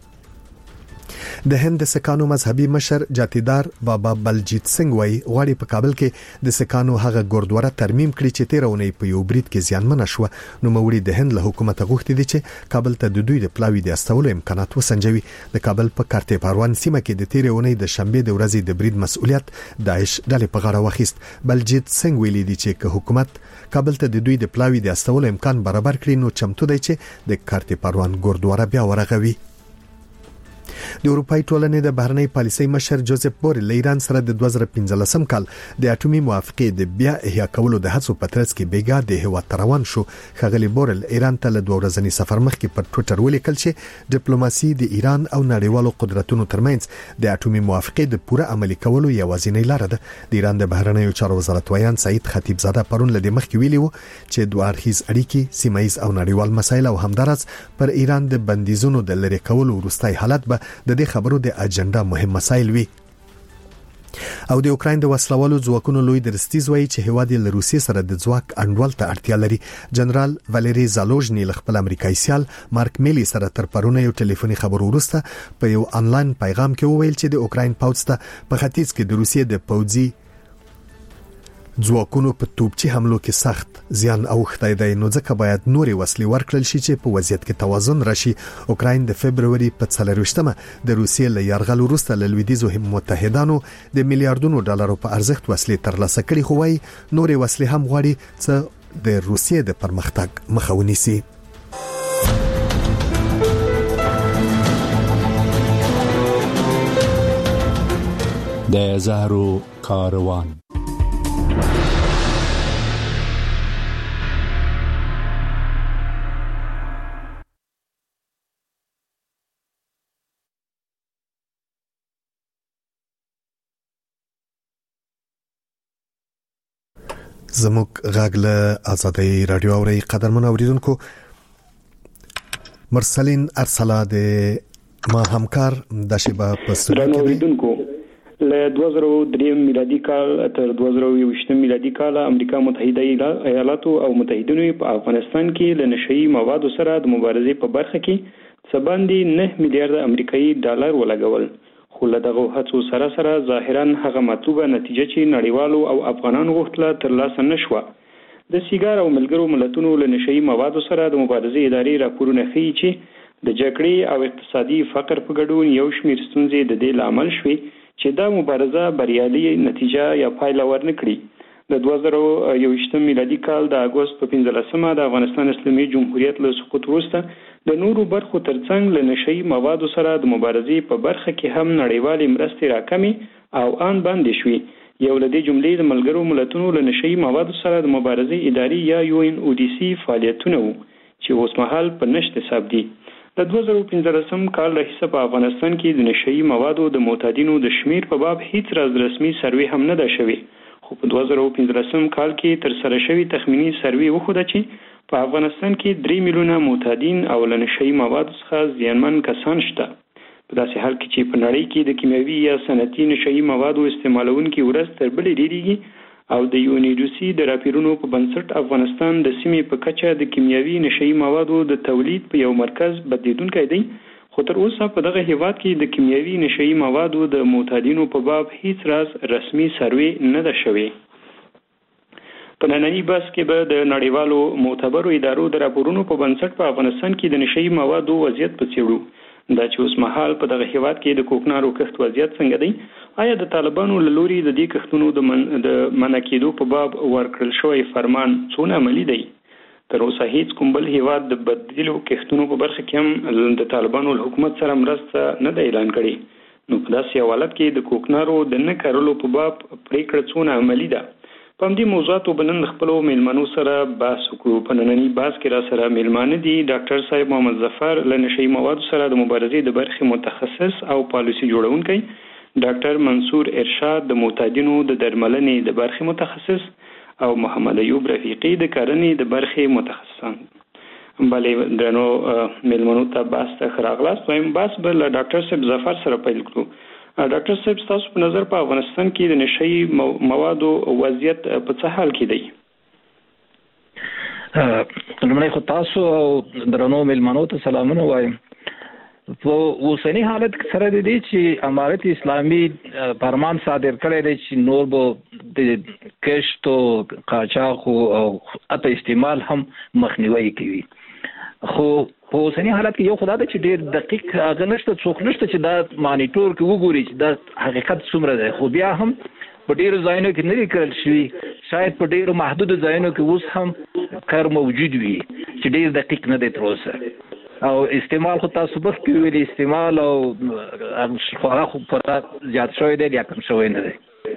د هند سکانو مذهبي مشر جاتیدار بابا بلجیت سنگ وای غواړي په کابل کې د سکانو هغه ګوردواره ترمیم کړي چې 13 اونۍ په یو برید کې زیانمن شو نو موري د هند له حکومت غوښتي دي چې کابل ته د دوی د پلاوی د استولو امکانات وسنجوي د کابل په کارته پروان سیمه کې د 13 اونۍ د شنبه د ورځې د برید مسؤلیت داعش ډلې په غاړه واخیست بلجیت سنگ ویلي دي چې حکومت کابل ته د دوی د پلاوی د استولو امکان برابر کړي نو چمتو دی چې د کارته پروان ګوردواره بیا ورغوي د اروپای ټولنې د بهرنی پالیسۍ مشر جوزف بورل ایران سره د 2015 کال د اټومي موافقې د بیا احیا کولو د هڅو په ترڅ کې بیګا د هیواد روان شو خغلی بورل ایران ته له 2 ورځنی سفر مخکې پر ټوئیټر ولیکل چې ډیپلوماسي د ایران او نړیوالو قدرتونو ترمنځ د اټومي موافقې د پوره عملي کولو یوازینی لار ده د ایران د بهرنیو چارو وزارت ویان سعید خطیبزاده پرون له مخکې ویلي وو چې دوه اړخیز اړیکې سیمایي او نړیوال مسایل او همدارس پر ایران د بندیزونو د لری کولو وروستي حالت به د دې خبرو د اجنډا مهم مسایل وي او د اوکراین د وسلوالو ځواکونو لوی درستیز وایي چې هیواد له روسیې سره د ځواک انډول ته اړتیا لري جنرال والری زالوژنی له خپل امریکایي سیال مارک میلی سره تر پرونه یو ټلیفوني خبرو وروسته په یو انلاین پیغام کې وویل چې د اوکراین پوځ ته په ختیځ کې د روسیې د پوځي ځواکونو په توپچی حملو کې سخت زیان اوښتی دی نو ځکه باید نوري وسلې ورکړل شي چې په وضعیت کې توازن راشي اوکراین د فبرवरी په 24مه د روسیې له یرغل وروسته له لویدیزو متحدانو د میلیارډونو ډالرو په ارزښت وسلې ترلاسه کړي خو وايي نوري وسلې هم غواړي چې د روسیې د پرمختګ مخه ونیسي د زهرو کاروان زموږ غاګله آزادۍ رادیو اوري قدرمن اوریدونکو مرسلین ارسلا د ما همکار د شیبه پستر اوریدونکو له 2003 میلادي کال تر 2020 میلادي کال امریکا متحده ایالاتو او متحدینو په افغانستان کې له نشئی موادو سره د مبارزې په برخه کې څه باندې 9 میلیارډ امریکایي ډالر ولګول. خو له دغه هڅو سره سره ظاهرا هغه مطلوبه نتیجه چې نړیوالو او افغانانو غوښتله ترلاسه نشوه. د سیګار او ملګرو ملتونو له نشئی موادو سره د مبارزې ادارې راپورونه ښیي چې د جګړې او اقتصادي فقر په ګډون یو شمېر ستونزې د دې لامل شوې چې دا مبارزه بریالي نتیجه یا پایله ورنکړي. د 2021 میلادي کال د اگست په 15مه د افغانستان اسلامي جمهوریت له سقوط وروسته د نورو برخو ترڅنګ له نشئی موادو سره د مبارزې په برخه کې هم نړیوالې مرستې راکمې او ان باندې شوې. یو له دې جملې د ملګرو ملتونو له نشئی موادو سره د مبارزې ادارې یا UNODC فعالیتونه وو چې اوس مهال په نشت حساب دي. د 2015 کال راهیسه په افغانستان کې د نشئی موادو د معتادینو د شمیر په باب هیڅ راز رسمي سروې هم نه ده شوې. خو په 2015 کال کې تر سره شوی تخمینی سروې وښوده چې په افغانستان کې 3 میلیونه معتادین او له نشئی موادو څخه زیانمن کسان شته. په داسې حال کې چې په نړۍ کې د کیمیاوي یا صنعتي نشئی موادو استعمالونکي ورځ تر بلې ډیریږي او د UNODC د راپورونو په بنسټ افغانستان د سیمې په کچه د کیمیاوي نشئی موادو د تولید په یو مرکز بدلیدونکی دی. خو تر اوسه په دغه هیواد کې د کیمیاوي نشئی موادو د معتادینو په باب هیڅ راز رسمي سروې نه ده شوې. په نننی بحث کې به د نړیوالو معتبرو ادارو د راپورونو په بنسټ په افغانستان کې د نشئی موادو وضعیت په څېړو. دا چې اوس مهال په دغه هیواد کې د کوکنارو کښت وضعیت څنګه دی؟ آیا د طالبانو له لوري د دې کښتونو د منع کېدو په باب ورکړل شوی فرمان څونه عملي دی؟ تر اوسه هیڅ کوم بل هیواد د بدیلو کښتونو په برخه کې هم د طالبانو له حکومت سره مرسته نه دی اعلان کړی. نو په داسې حالت کې د کوکنارو د نه کارولو په باب پریکړه څونه عملي ده؟ په همدې موضوعاتو بنن خپلو میلمنو سره بحث وکړو. په نننی بحث کې را سره میلمانه دي ډاکټر صاحب محمد ظفر له نشئی موادو سره د مبارزې د برخې متخصص او پالیسي جوړونکی، ډاکټر منصور ارشاد د معتادینو د درملنې د برخې متخصص او محمد ایوب رفیقی د کرنې د برخې متخصصان. بلې درنو میلمنو ته بحث ته راغلاست. وایم بحث به له ډاکټر صاحب ظفر سره پیل کړو. ډاکټر صاحب تاسو په نظر په افغانستان کې د نشئی موادو وضعیت په څه حال کې دی؟ لمړی خو تاسو او درنو میلمنو ته سلامونه وایم. په اوسنی حالت سره د دې چې امارت اسلامي فرمان صادر کړی دی چې نور به د کښت او قاچاق او حتی استعمال هم مخنیوي کوي. خو په اوسنی حالت کې یو خدای د چې ډېر دقیق هغه نشته، څوک نشته چې دا مانیټور کې وګوري چې دا حقیقت څومره دی. خو بیا هم په ډېرو ځایونو کې نه دي کړل شوي، شاید په ډېرو محدودو ځایونو کې اوس هم کار موجود وي چې ډېر دقیق نه دی تر اوسه. او استعمال خو تاسو په کې ویلي استعمال او هغه خو په زیات شوی دی یا کم شوی نه دی.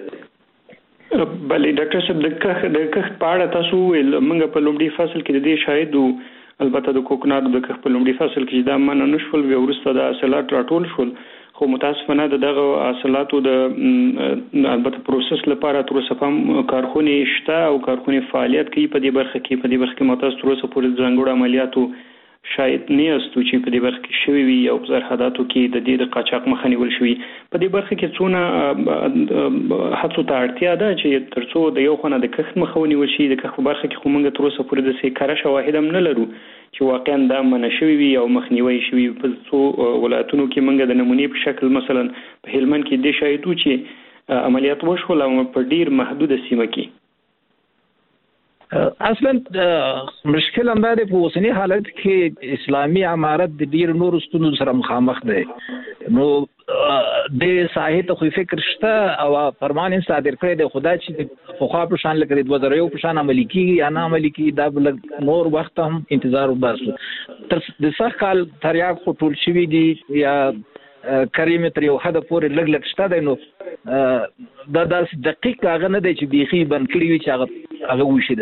بلې ډاکټر صاحب د کښت په اړه تاسو ویل موږ په لومړي فصل کې د دې شاهد البته د کوکنارو د کښت په لومړي فصل کې دا منع نشول، بیا وروسته د حاصلات راټول شول. خو متاسفانه دغه حاصلاتو د البته پروسس لپاره تر اوسه هم کارخونې شته او کارخونې فعالیت کوي په دې برخه کې. متاسف تر اوسه پورې ځانګړو عملیاتو شاید نه استو چې په دې برخه کې شوی وي او په سرحداتو کې د دې د قاچاق مخه نیول شوی. په دې برخه کې څونه هڅو ته اړتیا ده چې ترڅو د یو خونه د کښت مخه ونیول شي. د کښت برخه کې خو موږ تر اوسه پورې د سیکاره شواهد هم نه لرو چې واقعا دا منع شوی وي او مخنیوي شوی. په څو ولایتونو کې موږ د نمونې په شکل مثلا په هلمند کې د شاهدو چې عملیات وشول او په ډیر محدود سیمه کې. اصلا مشکل هم دا دی په اوسنی حالت کې اسلامي امارت د ډیر نور ستونزو سره مخامخ دی. نو د ساحت خو فکر شته او فرمان صادر کړی دی، خدا چې په خوا په شان لکه د 2001 په شان عملي کیږي یا نه عملي کیږي دا بل نور وخت هم انتظار وباسو. تر د سخت کال تریاق خو ټول شوي دي یا کریم تر یو حد پورې لګ لګ شته دی. نو دا داسې دقیق هغه نه دی چې بیخي بند کړي وي چې هغه وشي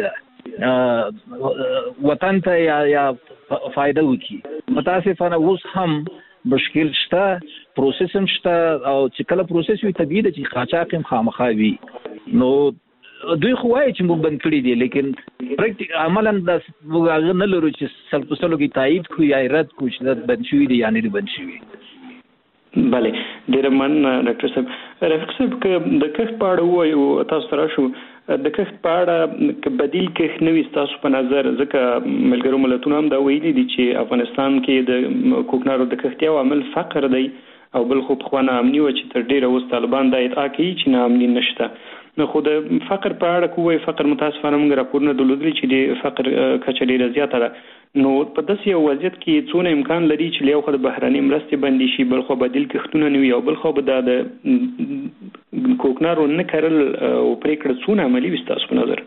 ده وطن ته یا فایده وکړي. متاسفانه اوس هم مشکل شته، پروسس هم شته او چې کله پروسس وي طبیعي ده چې قاچاق هم خامخا وي. نو دوی خو وایي چې موږ بند کړي دي، لیکن عملا دا موږ هغه نه لرو چې سل په سلو کې تایید کړو یا رد کړو چې دا بند شوي دي یا نه دي بند شوي. بله ډېر من ډاکټر صاحب. رفیق صاحب که د کښت په اړه ووایو تاسو سره شو د کښت په اړه بدیل کښت نوې تاسو په نظر ځکه ملګرو ملتونو هم دا ویلي دي چې افغانستان کې د کوکنارو د کښت یو عامل فقر دی او بل خو په خوانه امني و چې تر ډیره اوس طالبان دا ادعا کوي چې نه امني نشته نو خو د فقر په اړه کوی فقر متاسفانه موږ راپورونه درلودلي چې د فقر کچه ډیره زیاته ده نو په داسې یو وضعیت کې څونه امکان لري چې یو خو د بهراني مرستې بندي شي بل خو بدیل کښتونه نه وي او بل خو به د کوکنارو نه کړل او پریکړه څونه عملي وي تاسو په نظر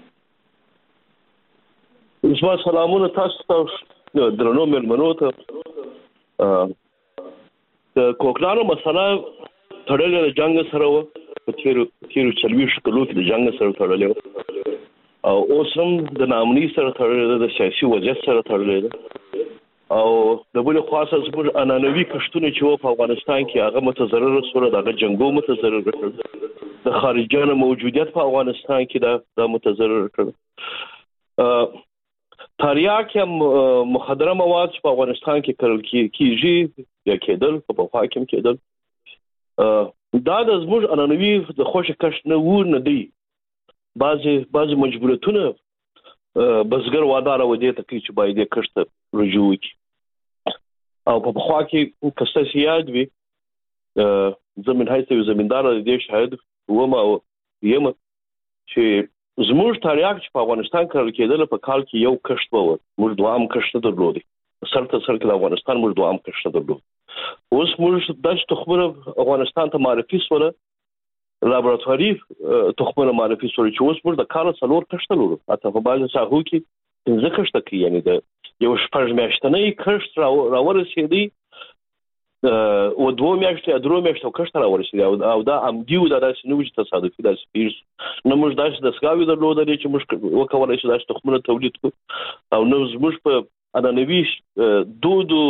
زما سلامونه تاسو ته درنو مېلمنو ته د کوکنارو مسله تړلې د جنگ سره و په تیرو 40 کلو کې د جنگ سره تړلې او اوس هم د نامني سره تړلې د سیاسي وضعیت سره تړلې او د بل خاصه زموږ انانوي کښتونه چې په افغانستان کې هغه متضرر سره د جنگو متضرر کړ د خارجيانو موجودیت په افغانستان کې د متضرر کړ تریاک هم مخدره مواد په افغانستان کې کرل کیږي یا کېدل په بخوا کې کېدل دا د زموږ انانوي د خوش کښت نه و نه دی بعضی مجبورتونه بزګر وادار و دې ته چې باید د کښت رجوع وکړي او په بخوا کې کسته سیاد وي زمين هایته زمیندار دې شاید ومه او یم چې زموږ تاریخ چې په افغانستان کې کېدل په کال کې یو کښت و موږ دوام کښت درلودي سرته د افغانستان موږ دوام کښت درلود اوس موږ د تخمره افغانستان ته معرفي سره لابراتواري تخمره معرفي سره چې اوس موږ د کال څلور کښت لرو اته په باندې ساحو کې څنګه کښت کوي یعنی د یو شپږ میاشتنی کښت راورسېدي او دوه میاشتې درو میاشتې کښت راورسېدي او دا امدیو د داسې نو چې تصادفي داسې پیرس نو موږ داسې د سکاوي درلودل چې موږ وکولای شو داسې تخمونه تولید کړو او نو موږ په انانوي دودو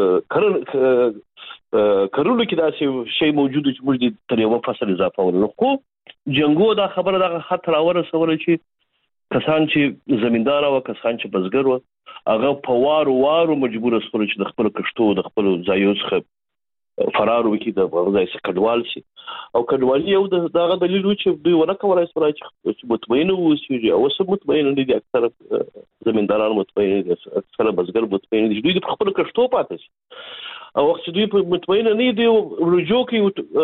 کارولو کې داسې شی موجود چې موږ د تر یو فصل اضافه ورنو خو جنگو دا خبره د خطر راورسول چې کسان چې زمیندار او کسان چې بزګر و هغه په وارو مجبور سول چې د خپل کښتو د خپل ځایو څخه فرار وکړي د ځای څخه کډوال شي او کډوالي یو دغه دلیل و چې دوی ونه کولای سول چې مطمئن اوسېږي او اوس مطمئن دي اکثر زمینداران مطمئن دي اکثر بزګر مطمئن دي دوی د خپل کښتو پاتې شي او وخت دوی په مطمئن نه دي رجوع کوي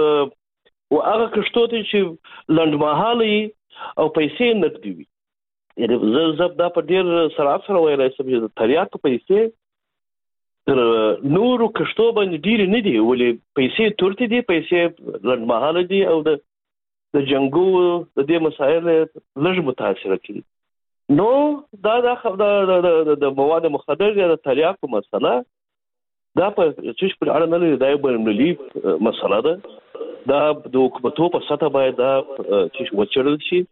او هغه کښتو ته چې لنډمهالي او پیسې نقدي وي یعنی زب دا په ډیر سرعت سره ویلای شم چې تریاک پیسې تر نورو کښتو باندې ډیر نه دي ولې پیسې تورته دي پیسې لنډمهاله دي او د جنگو د دې مسایل لږ متاثر کړي نو دا د مواد مخدر یا د تریاک مسله دا په چې په اړه نه لري دا یو بنملي مسله ده دا د حکومتو په سطح باید دا چې وچړل شي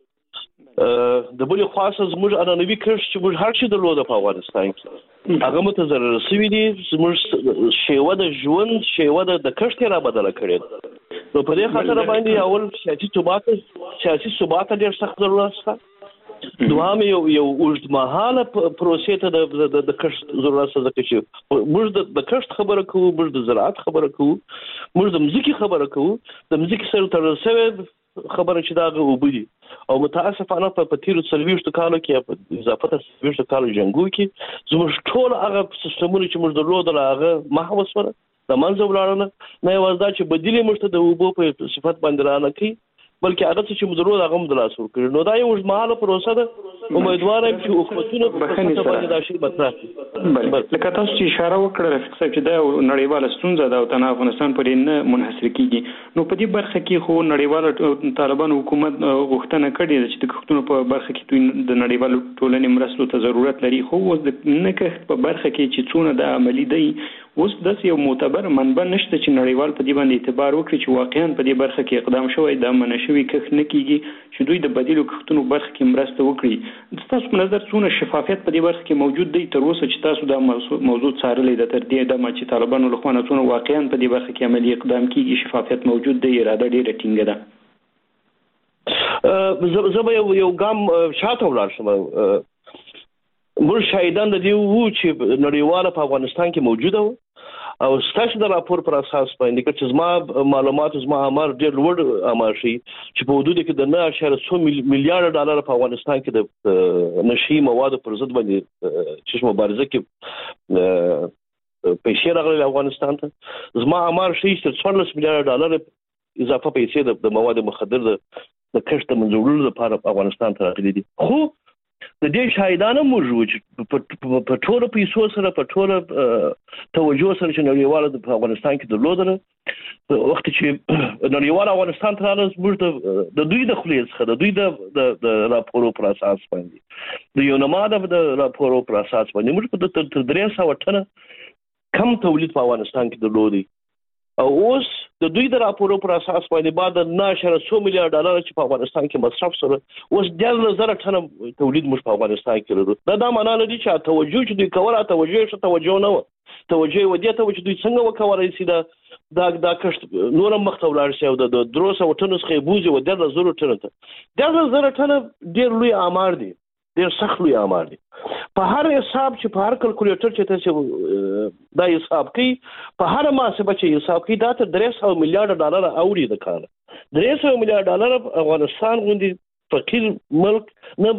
د بل خاصه زموږ انانوي کښت چې موږ هر څه درلوده په افغانستان کې هغه متضرر شوي دي زموږ شیوه د ژوند شیوه د کښت را بدله کړې نو په دې خاطر باندې اول سیاسي ثبات ډېر سخت ضرورت شته دوام یو اوږدمهاله پروسې ته د کښت ضرورت شته چې موږ د کښت خبره کوو موږ د زراعت خبره کوو موږ د مځکې خبره کوو د مځکې سره تړل شوی خبره چې دا وبدي او متاسفانه په تیرو 40 کالو کې په اضافه ته 40 کالو جنگو کې زموږ ټول هغه سیستمونه چې موږ درلودل هغه محو سره د منځ ولاړل نه یوازې دا چې بدیلې مشته د وبو په صفات باندې رانه کوي بلکې هغه چې موږ درلود هغه مدلاس ورکړي نو دا یو ځماله پروسه ده امیدوار یم چې حکومتونه په باندې دا شی مطرح لکه تاسو چې اشاره وکړه رفیق صاحب چې دا نړیواله ستونزه ده او تنه افغانستان پرې نه منحصر کیږي نو په دې برخه کې خو نړیواله طالبان حکومت غوښتنه کړې چې د کښتونو په برخه کې د نړیوالو ټولنې مرستو ته ضرورت لري خو اوس د نه کښت په برخه کې چې څونه د عملی دی اوس د یو معتبر منبع نشته چې نړیوال په دې باندې اعتبار وکړي چې واقعا په دې برخه کې اقدام شوی د منشوي کښت نه کیږي چې دوی د بدیلو کښتونو برخه کې مرسته وکړي تاسو په نظر څونه شفافیت په دې برخه کې موجود دی تر اوسه چې تاسو دا موضوع څارلې د تر دې د چې طالبانو له خوا نه څونه واقعا په دې برخه کې عملی اقدام کیږي شفافیت موجود دی اراده ډیره ټینګه ده زه یو ګام شاته ولاړ شم موږ شاهدان د دې وو چې نړیواله په افغانستان کې موجوده و او ستاسو د راپور پر اساس باندې چې زما معلومات زما امر ډېر لوړ امر شي چې په حدود کې د 9.2 میلیارډ ډالر په افغانستان کې د نشي موادو پر ضد باندې چې مبارزه کې پیسې راغلي افغانستان ته زما امر شي چې 14 میلیارډ ډالر اضافه پیسې د مواد مخدر د کښت منځوړلو لپاره افغانستان ته راغلي دي. خو د دې شاهدانه موجود په ټول پیسو سره په ټول توجه سره چې نړیواله په افغانستان کې درلودل وخت چې نړیواله افغانستان ته راځي موږ د دوی د خلیص څخه د دوی د راپورو پر اساس باندې د یونما د راپورو پر اساس باندې موږ په 300 ټنه کم تولید په افغانستان کې درلودي او اوس د دوی د راپورو پر اساس باندې بعد 9.2 میلیارډ ډالر چې په افغانستان کې مصرف سره اوس 10,000 ټنه تولید موږ په افغانستان کې لرو. دا معنی لري چې توجه چې دوی کوله توجه نه و توجه ودی ته چې دوی څنګه وکولای شي دا کښت نور مخ ته ولاړ شي او د 300 ټنو څخه بوزي و 10,000 ټنه ته 10,000 ټنه ډېر لوی آمار دي ډېر سخت لوی آمار دي. په هر حساب چې په هر کلکولیټر چې تاسو دا حساب کوي په هر محاسبه چې حساب کوي دا ته 300 میلیارډ ډالر اوري د کار 300 میلیارډ ډالر افغانستان غوندي فقیر ملک نه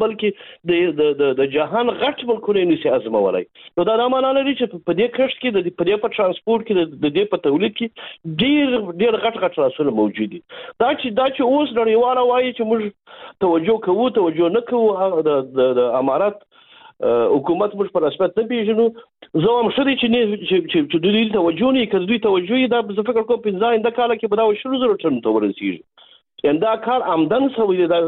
بلکې د جهان غټ ملکونه نشي ازمولای. نو دا معنی لري چې په دې کښت کې په دې په ترانسپورت کې د دې په تولید کې ډېر غټ راسونه موجود دي. دا چې اوس نړیواله وایي چې موږ توجه نه کوو د امارات حکومت موږ په رسمیت نه پیژنو. زه هم شری چې دوی توجه نه کوي دوی توجه دا زه فکر کوم 15 کال کې به دا 100,000 ټن ته ورسیږي. دا کار آمدن سوی دا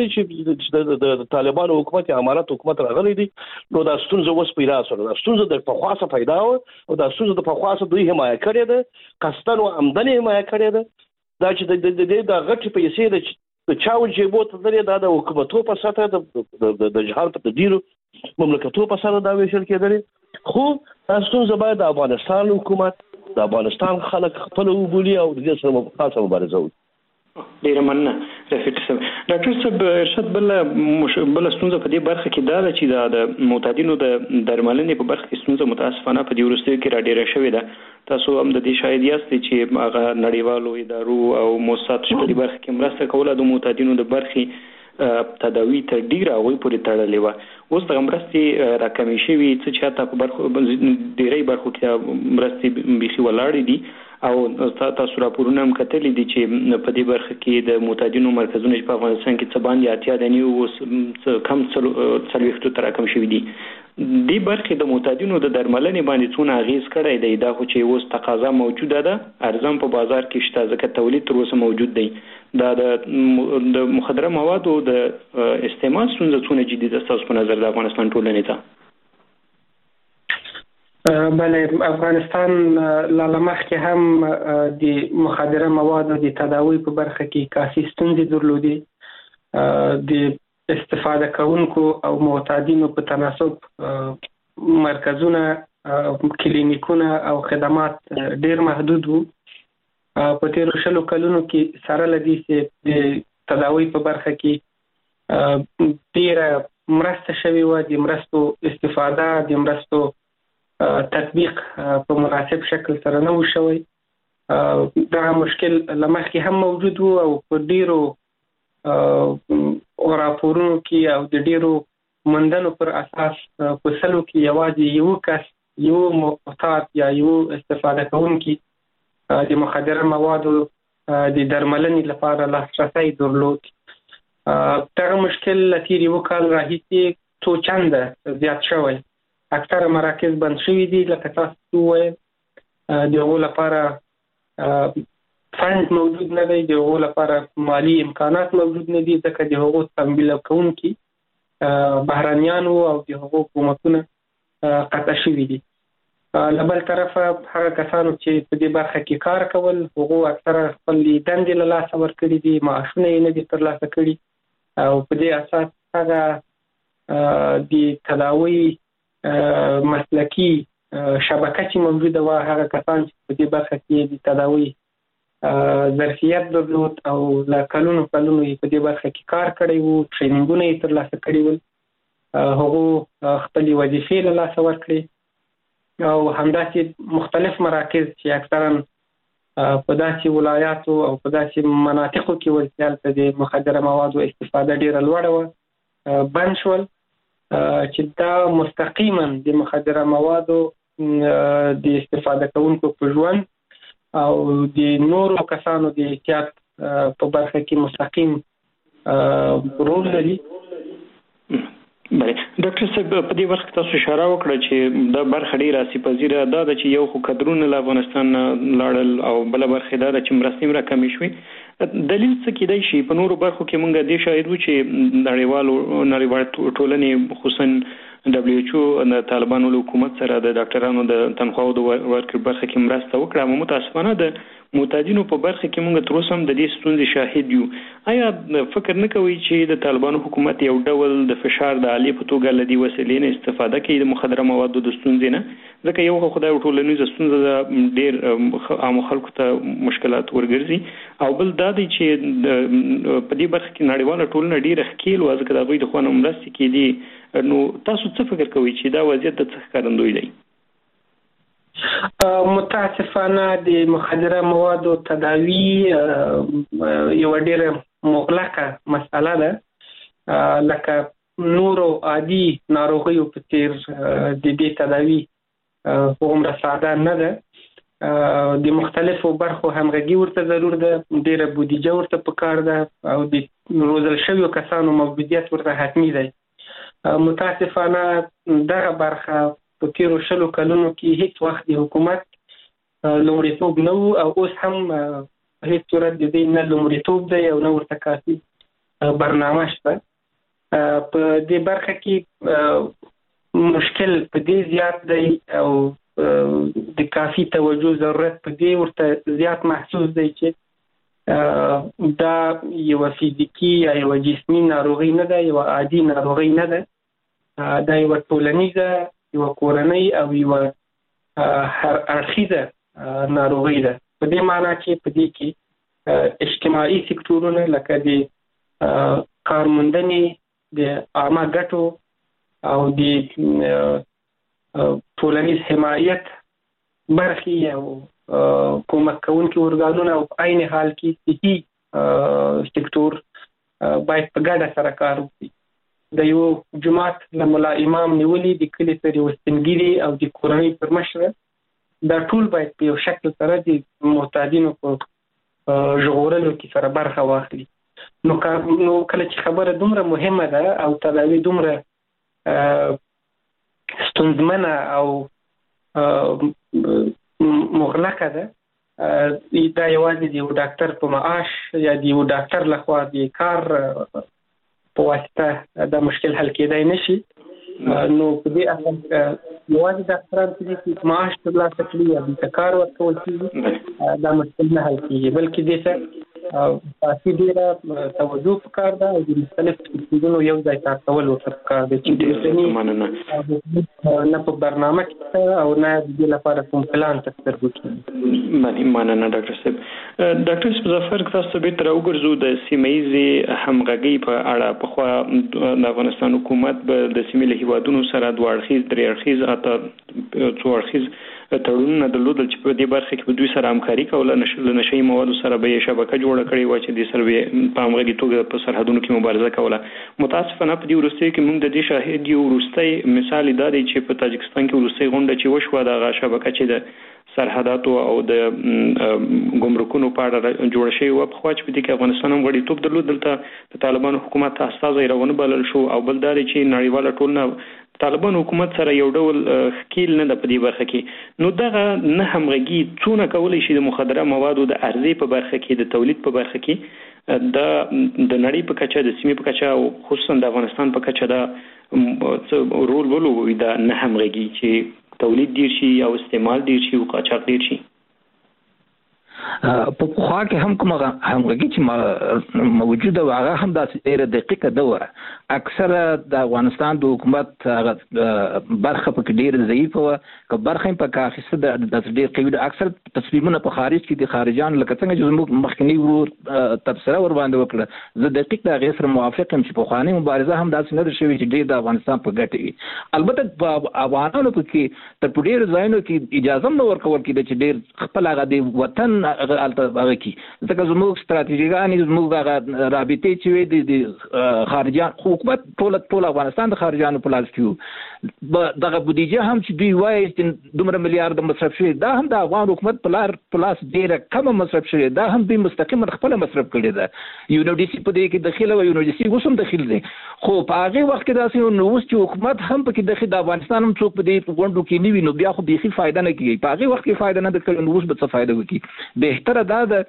چې د طالبانو حکومت امارات حکومت راغلی دي نو دا ستونزه اوس پیدا شوه. دا ستونزه د پخواسه پیدا و او دا ستونزه د پخواسه دوی حمایت کړی ده قصدن او عمدن حمایت کړی ده. دا چې د غټ پیسې د چاو جیبو ته درې د حکومتو په ساته د جهان په ډیرو مملکتو په ساته دا ویشل کېدل. خو دا ستونزه باید د افغانستان حکومت د افغانستان خلک خپل وبولي او د دې سره خاصه مبارزه وکړي. ډیر مننه رفیق صاحب. ډاکټر صاحب ارشاد بل ستونزه په دې برخه کې دا چې د معتادینو د درملنې په برخه کې ستونزه متاسفانه په دې وروستیو کې راډیره شوې ده. تاسو هم د دې شاهد یاست چې هغه نړیوالو ادارو او مؤسساتو په دې برخه کې مرسته کوله د معتادینو د برخې تداوی تر ډیره وی پورې تړلې و. اوس د مرستې راکمې شوي چې حتی په برخو ډیری برخو کې مرستې بيخي ولاړې دي او تاسو راپورونه هم کتلې دي چې په دې برخه کې د معتادینو مرکزونه په افغانستان کې څه باندې اتیا د نیو کم څلويختو تر کم شوي دي. دې برخه د معتادینو د درملنې باندې څونه اغیز کړی دی دا خو چې اوس تقاضا موجوده ده ارزان په بازار کې شته ځکه تولید تر اوسه موجود دی. دا د مخدره موادو د استعمال څونه جدي ده تاسو په نظر د افغانستان ټولنې ته؟ بله افغانستان لامخ کې هم د مخدره موادو د تداوی په برخه کې کافي ستونزې درلودي. د استفاده کوونکو او معتادینو په تناسب مرکزونه کلینیکونه او خدمات ډیر محدود وو. په تیرو 20 کلونو کې سره لدی چې د تداوی په برخه کې ډیر مرسته شوی و. د مرستو استفاده د مرستو تطبیق په مناسب شکل سره نه و شوی. دا مشکل لمخکې هم موجود و او په ډیرو راپورونو کې او د ډیرو مندنو پر اساس په سلو کې یوازې یو کس یو معتاد یا یو استفاده کوونکی د مخدره موادو د درملنې لپاره لاسرسی درلود. دغه مشکل لتیر یو کال راهیسې څو چنده زیات شوی. اکثر مراکز بند شوي دي لکه تاسو وویل. د هغو لپاره فند موجود نه دی، د هغو لپاره مالی امکانات موجود نه دي ځکه د هغو تمویل کوونکي بهرنیان او د هغو حکومتونه قطع شوي دي. له بل طرفه هغه کسانو چې په دې برخه کې کار کول هغو اکثره خپل دندې له لاسه ورکړي دي، معاشونه یې نه دي ترلاسه کړي او په دې اساس هغه د تداوی مسلکی شبکه چې موجوده و هغه کسان چې په دې برخه کې د تداوی ظرفیت درلود او له کلونو یې په دې برخه کې کار کړی وو، ټریننګونه یې ترلاسه کړي ول، هغو خپلې وظیفې له لاسه ورکړي او همداسې مختلف مراکز چې اکثرا په داسې ولایاتو او په داسې مناطقو کې ولته د مخدره موادو استفاده ډیره لوړه وه بند شول چې دا مستقیما د مخدره موادو د استفاده کوونکو په ژوند او د نورو کسانو د احتیاط په برخه کې مستقیم رول لري. بله ډاکټر صاحب په دې وخت تاسو اشاره وکړه چې دا برخه ډیره سپازیره ده چې یو خو کډرونه له افغانستان لاړل او بل برخه دا چې مرستې را کمې شوې. دلیل څه کېدای شي؟ په نورو برخو کې مونږ د شاهد وو چې نړیوال ټولنې خصوصا WHO د طالبانو له حکومت سره د ډاکټرانو د تنخواو د ورکړې برخه کې مرسته وکړه. متاسفانه د معتادینو په برخه کې مونږ تر اوسه هم د دې ستونزې شاهد یو. آیا فکر نه کوئ چې د طالبانو حکومت یو ډول د فشار د عالی په توګه لدی وسیلې نه استفاده کوي د مخدره موادو د ستونزې نه؟ ځکه یو خدای ټولنیز ستونزه ډیر عام خلکو ته مشکلات ورګرځي او بل دا دی چې په دې برخه کې نړیواله ټولنه ډیر ښکیل وه ځکه د هغوی د خوا نه مرستې کېدي. نو تاسو څه فکر کوئ چې دا وضعیت د څه ښکارندوی دی؟ متاسفانه د مخدره موادو تداوی یو ډیره مغلقه مسأله ده. لکه نورو عادي ناروغیو په څیر د دې تداوی هغومره ساده نه ده. د مختلفو برخو همغږي ورته ضرور ده، ډیره بودیجه ورته پکار ده او د روزل شویو کسانو موجودیت ورته حتمي دی. متاسفانه دغه برخه په تیرو 20 کلونو کې هیڅ وخت د حکومت لومړیتوب نه و او اوس هم هیڅ صورت د دې نه لومړیتوب دی او نه ورته کافي برنامه شته. په دې برخه کې مشکل په دې زیات دی او د کافي توجه ضرورت په دې ورته زیات محسوس دی چې دا یو فزیکی یا یو جسمي ناروغي نه ده، یو عادي ناروغي نه ده. دا یو ټولنیزه، یو کورنۍ او یو هر اړخیزه ناروغي ده. په دې معنی چې په دې کې اجتماعي سکتورونه لکه د کارموندنې، د عامه ګټو او د ټولنیز حمایت برخې او کومک کوونکي ارګانونه او په عین حال کې صحي سکتور باید په ګډه سره کار وکړي. د یو جماعت له ملا امام نیولي د کلي تر یو سپینګیري او د کورنۍ پر مشره دا ټول باید په یو شکل سره د معتادینو په ژغورلو کې سره برخه واخلي. نو کله چې خبره دومره مهمه ده او تداوی دومره ستونزمنه او مغلقه ده، دا یوازې د یو ډاکټر په معاش یا د یو ډاکټر لخوا د کار په واسطه دا مشکل حل کېدای نشي. نو په دې اړه یوازې ډاکټران چې معاش ترلاسه کړي یا د کار ورکول کېږي دا مشکل نه حل کېږي، بلکې دې ته کافي ډېره توجه پکار ده او د مختلفو څیزونو یو ځای کار کول ورته پکار دی چې نه په برنامه کې او نه د دې لپاره کوم پلان ته سترګو کېږي. مننه ډاکټر صاحب. ډاکټر ظفر تاسو به تر وګرځو د سیمایي همغږي په اړه په خوا د افغانستان حکومت به د سیمې له هیوادونو سره دوه اړخیز، درې اړخیز، اته څو اړخیز تړونونه درلودل چې په دې برخه کې به دوی سره همکاري کوله. له نشهیي موادو سره به یې شبکه جوړه کړې وه چې دې سره به په همغږي توګه په سرحدونو کې مبارزه کوله. متاسفانه په دې وروستیو کې موږ د دې شاهد یو وروستی مثال دا دی چې په تاجکستان کې وروستۍ غونډه چې وشوه دغه شبکه چې د سرحداتو او د ګمرکونو په اړه جوړ شوی و، په خوا چې په دې کې افغانستان هم غړیتوب درلود. دلته د طالبانو حکومت استازی راونه بلل شو او بل دا دی چې نړیواله ټولنه طالبان حکومت سره یو ډول ښکیل نه ده په دې برخه کې. نو دغه نه همغږي څونه کولی شي د مخدره موادو د عرضې په برخه کې، د تولید په برخه کې د نړۍ په کچه، د سیمې په کچه او خصوصا د افغانستان په کچه دا رول ولوبوي د نه همغږي چې تولید ډیر شي او استعمال ډیر شي او قاچاق ډیر شي؟ په خوا کې هم کومه همغږي چې موجوده هغه هم د ډیره دقیقه ده. اکثره د افغانستان د حکومت برخه په ډیره ضعیفه و، که برخه په کاخصه د ډیر قوي اکثر تصمیمونه په خارج کې د خارجان لکه څنګه چې زموږ مخکنی ورور تبصره ور باندې وکړه. زه دقیق د غیر سره موافق یم چې په خواني مبارزه هم داسې نه ده شوې چې ډیر د افغانستان په ګټه وي. البته په افغانانو کې تر ډیر ځایونو کې اجازه نه ورکول کېده چې ډیر خپل هغه د وطن هغه کې ځکه زموږ ستراتیژیګانې زموږ هغه رابطې چې وي د خارجان حکومت ټول افغانستان د خارجانو په لاس کې دغه بودیجه هم چې دوی وایي چې دومره میلیارډ مصرف شوی، دا هم د افغان حکومت په لاس ډیره کم مصرف شوی، دا هم دوی مستقیما خپل مصرف کړی ده. UNODC په دې کې داخله و، UNODC اوس هم داخل دی، خو په هغه وخت کې داسې نو اوس چې حکومت هم په کې داخل د افغانستان هم څوک په دې غونډو کې نیوي نو بیا خو بيخي فائدہ نه کوي. په هغه وخت کې فائدہ نه ده، نو اوس به څه فائدہ وکړي. بهتره دا ده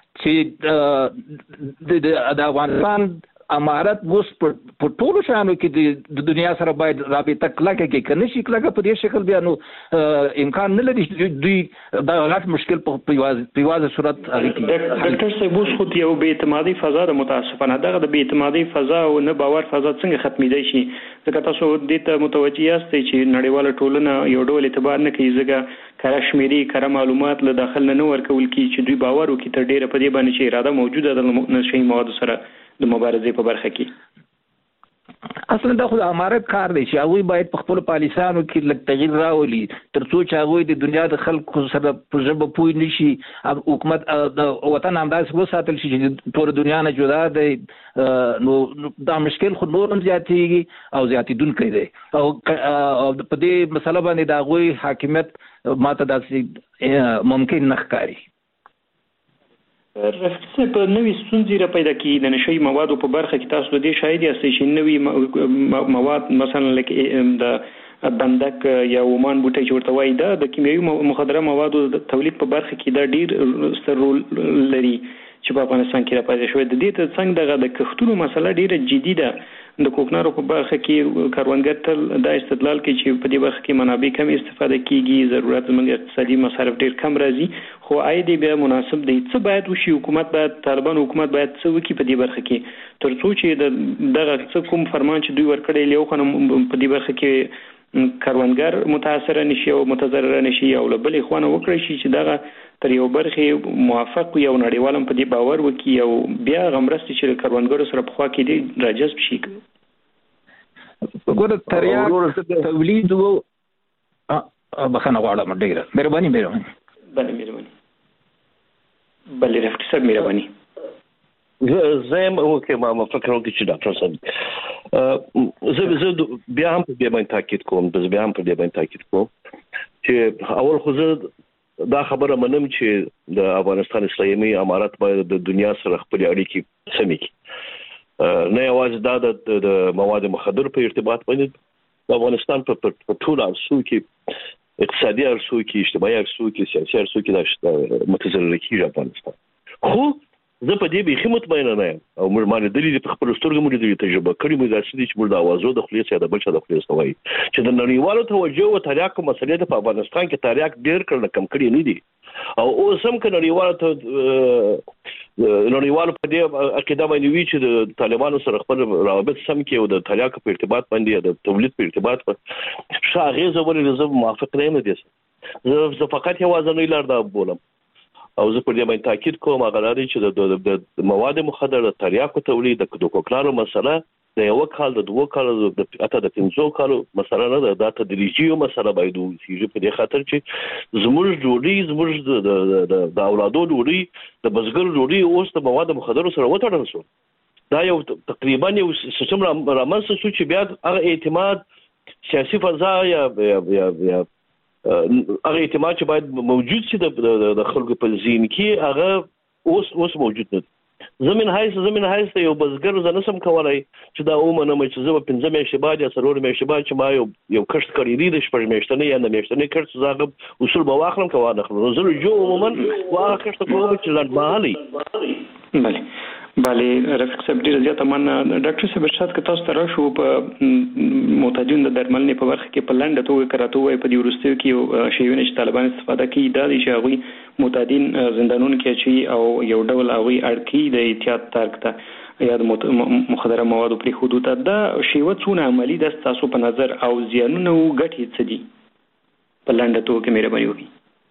چې د افغانستان امارت اوس په ټولو شانو کې د دنیا سره باید رابطه کلکه کې کنه شي کلکه په دې شکل بیا نو امکان نه لري چې دوی دا غټ مشکل په یوازې صورت هغه کې. ډاکټر صاحب اوس خو یو بې اعتمادي فضا د متاسفانه دغه د بې اعتمادي فضا او نه باور فضا څنګه ختمېدای شي؟ ځکه تاسو دې ته متوجه یاست چې نړیواله ټولنه یو ډول اعتبار نه کوي، ځکه کره شمیرې کره معلومات له داخل نه ورکول کی چې دوی باور وکړي تر ډیره په دې باندې چې اراده موجوده ده د نشي موادو سره د مبارزې په برخه کې. اصلا دا خو د امارت کار دی چې هغوی باید په خپل پالیسانو کې لږ تغییر راولي ترڅو چې هغوی د دنیا د خلکو سره په ژبه پوه نشي. حکومت د وطن همداسې وساتل شي چې ټول دنیا نه جدا دی، نو دا مشکل خو نور هم زیاتېږي او زیاتېدونکی دی. او په دې مسله باندې د هغوی حاکمیت ماته داسې ممکن نه ښکاري. رفیق صاحب نوې ستونزې را پیدا کیږي د نشي موادو په برخه کې. تاسو د دې شاهد یاستئ چې نوې مواد مثلا لکه د بندک یا ومان بوټي چې ورته وایي دا د کیمیاوي مخدره موادو د تولید په برخه کې دا ډیر ستر رول لري چې په افغانستان کې را پیدا شوی. د دې ته څنګه دغه د کښتونو مسله ډیره جدي ده. د کوکنارو په برخه کې کاروانګر تل دا استدلال کوي چې په دې برخه کې منابع کم استفاده کیږي، ضرورت زموږ اقتصادي مصارف ډیر کم راځي، خو عاید بیا مناسب دی. څه باید وشي؟ حکومت باید طالبان حکومت باید څه وکړي په دې برخه کې ترڅو چې دغه څه کوم فرمان چې دوی ورکړي لیو خنم په دې برخه کې کاروانګر متاثر نشي او متضرر نشي او له بلې خوانه وکړي شي چې دغه تر یو برخه موافق یو نړیوالم په دې باور وکړي او بیا غمرستي چې کاروانګر سره په خوا کې دي راجذب شي. وګوره تریاک تولید وو بخنه غواړم ډیره مهرباني بله رفیق صاحب مهرباني. زم اوکې ما فکر وکړ چې ډاکټر صاحب زه بیا هم په دې باندې تاکید کوم چې اول خو زه دا خبره منم چې د افغانستان اسلامي امارت باید د دنیا سره خپل اړیکې سمې کړي، نه یوازې دا د مواد مخدر په ارتباط باندې د افغانستان په ټول ارسو کې، اقتصادي ارسو کې، اجتماعي ارسو کې، سیاسي ارسو کې د متضرر کیږي افغانستان. خو زه په دې بيخي مطمئنه نه یم او موږ باندې دلیل په خپل سترګو موږ د تجربه کړی موږ داسې چې موږ د اوازو د خلیص یا د بل څه د خلیص وایي چې د نړیوالو توجه او تریاک مسلې په افغانستان کې تریاک ډیر کړل کم کړی نه دي او اوس هم که نړیوالو په دې عقیده باندې وی چې د طالبانو سره خپل روابط سم کې او د تریاک په ارتباط باندې د تولید په ارتباط په شاغه زولې زه موافق نه یم دي. زه فقط یوازې لار دا بولم او زه په دې باندې تاکید کوم هغه لري چې د مواد مخدر د تریاکو تولید د کوکنارو مسله د یو کال د دوه کال د اته د 500 کالو مسله نه ده، دا تدریجي مسله باید وي په دې خاطر چې زموږ ډوډۍ زموږ د اولادو ډوډۍ د بزګر ډوډۍ اوس د مواد مخدر سره وتړل شو. دا یو تقریبا یو سیستم رامنځته شو چې بیا هغه اعتماد سیاسي فضا یا هغه اعتماد چې باید موجود شي د خلکو په ذهن کې هغه اوس موجود نه. زمين هايس یو بزګر زنه سم کولای چې دا اومنه مې چې زه په 15 میاشتې بعد یا 3 میاشتې بعد چې ما یو کښت کړی دی د 6 میاشتې یا 9 میاشتې کښت زاغب اصول به واخلم کوه نه خلو زه جو عموما واخ کښت کوم چې لاند مالي. بله رفیق صاحب ډیر زیات مننه. ډاکټر صاحب شاد که تاسو تر شو په معتادین د درملنې په برخه کې په لنډه توګه کراته وای په دې ورستیو کې شیونه چې طالبان استفاده کوي دا دي چې هغه معتادین زندانونو کې چې او یو ډول هغه اړکی د احتیاط ترک ته یا د مخدره موادو پر حدود دا شیوه څونه عملی د تاسو په نظر او زیانونه او ګټې څه دي په لنډه توګه مهرباني وکړئ.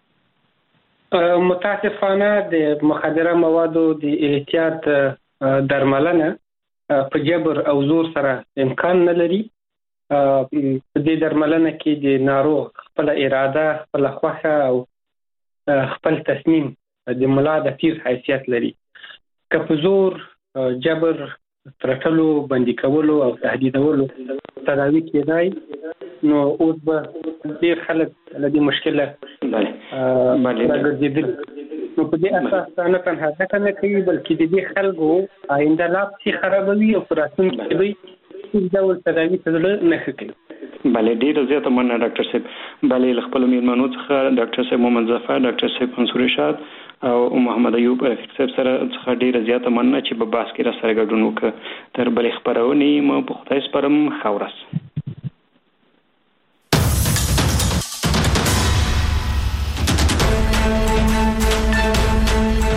متاسفانه د مخدره موادو د احتیاط درملنه په جبر او زور سره امکان نه لري. په دې درملنه کې د ناروغ خپل اراده، خپل خوښه او خپل تصمیم د ملا د پیر حیثیت لري. که په زور، جبر، ترټلو، بندي کولو او تهدیدولو تداوی کېدای نو اوس به ډېر خلک له دې مشکله راګرځېدل. نو په دې اساس نه تنها ځکه نه کوي بلکې د دې خلکو آینده لا پسې خرابوي او په راتلونکي کې به هیڅ ډول تداوي ته زړه نه ښه کوي. بله ډېره زیاته مننه ډاکټر صاحب. بله له خپلو مېلمنو څخه ډاکټر صاحب محمد ظفر، ډاکټر صاحب منصور رشاد او محمد ایوب رفیق صاحب سره څخه ډېره زیاته مننه چې په بحث کې را سره ګډون وکړ. تر بلې خپرونې مو په خدای سپارم. ښه ورځ.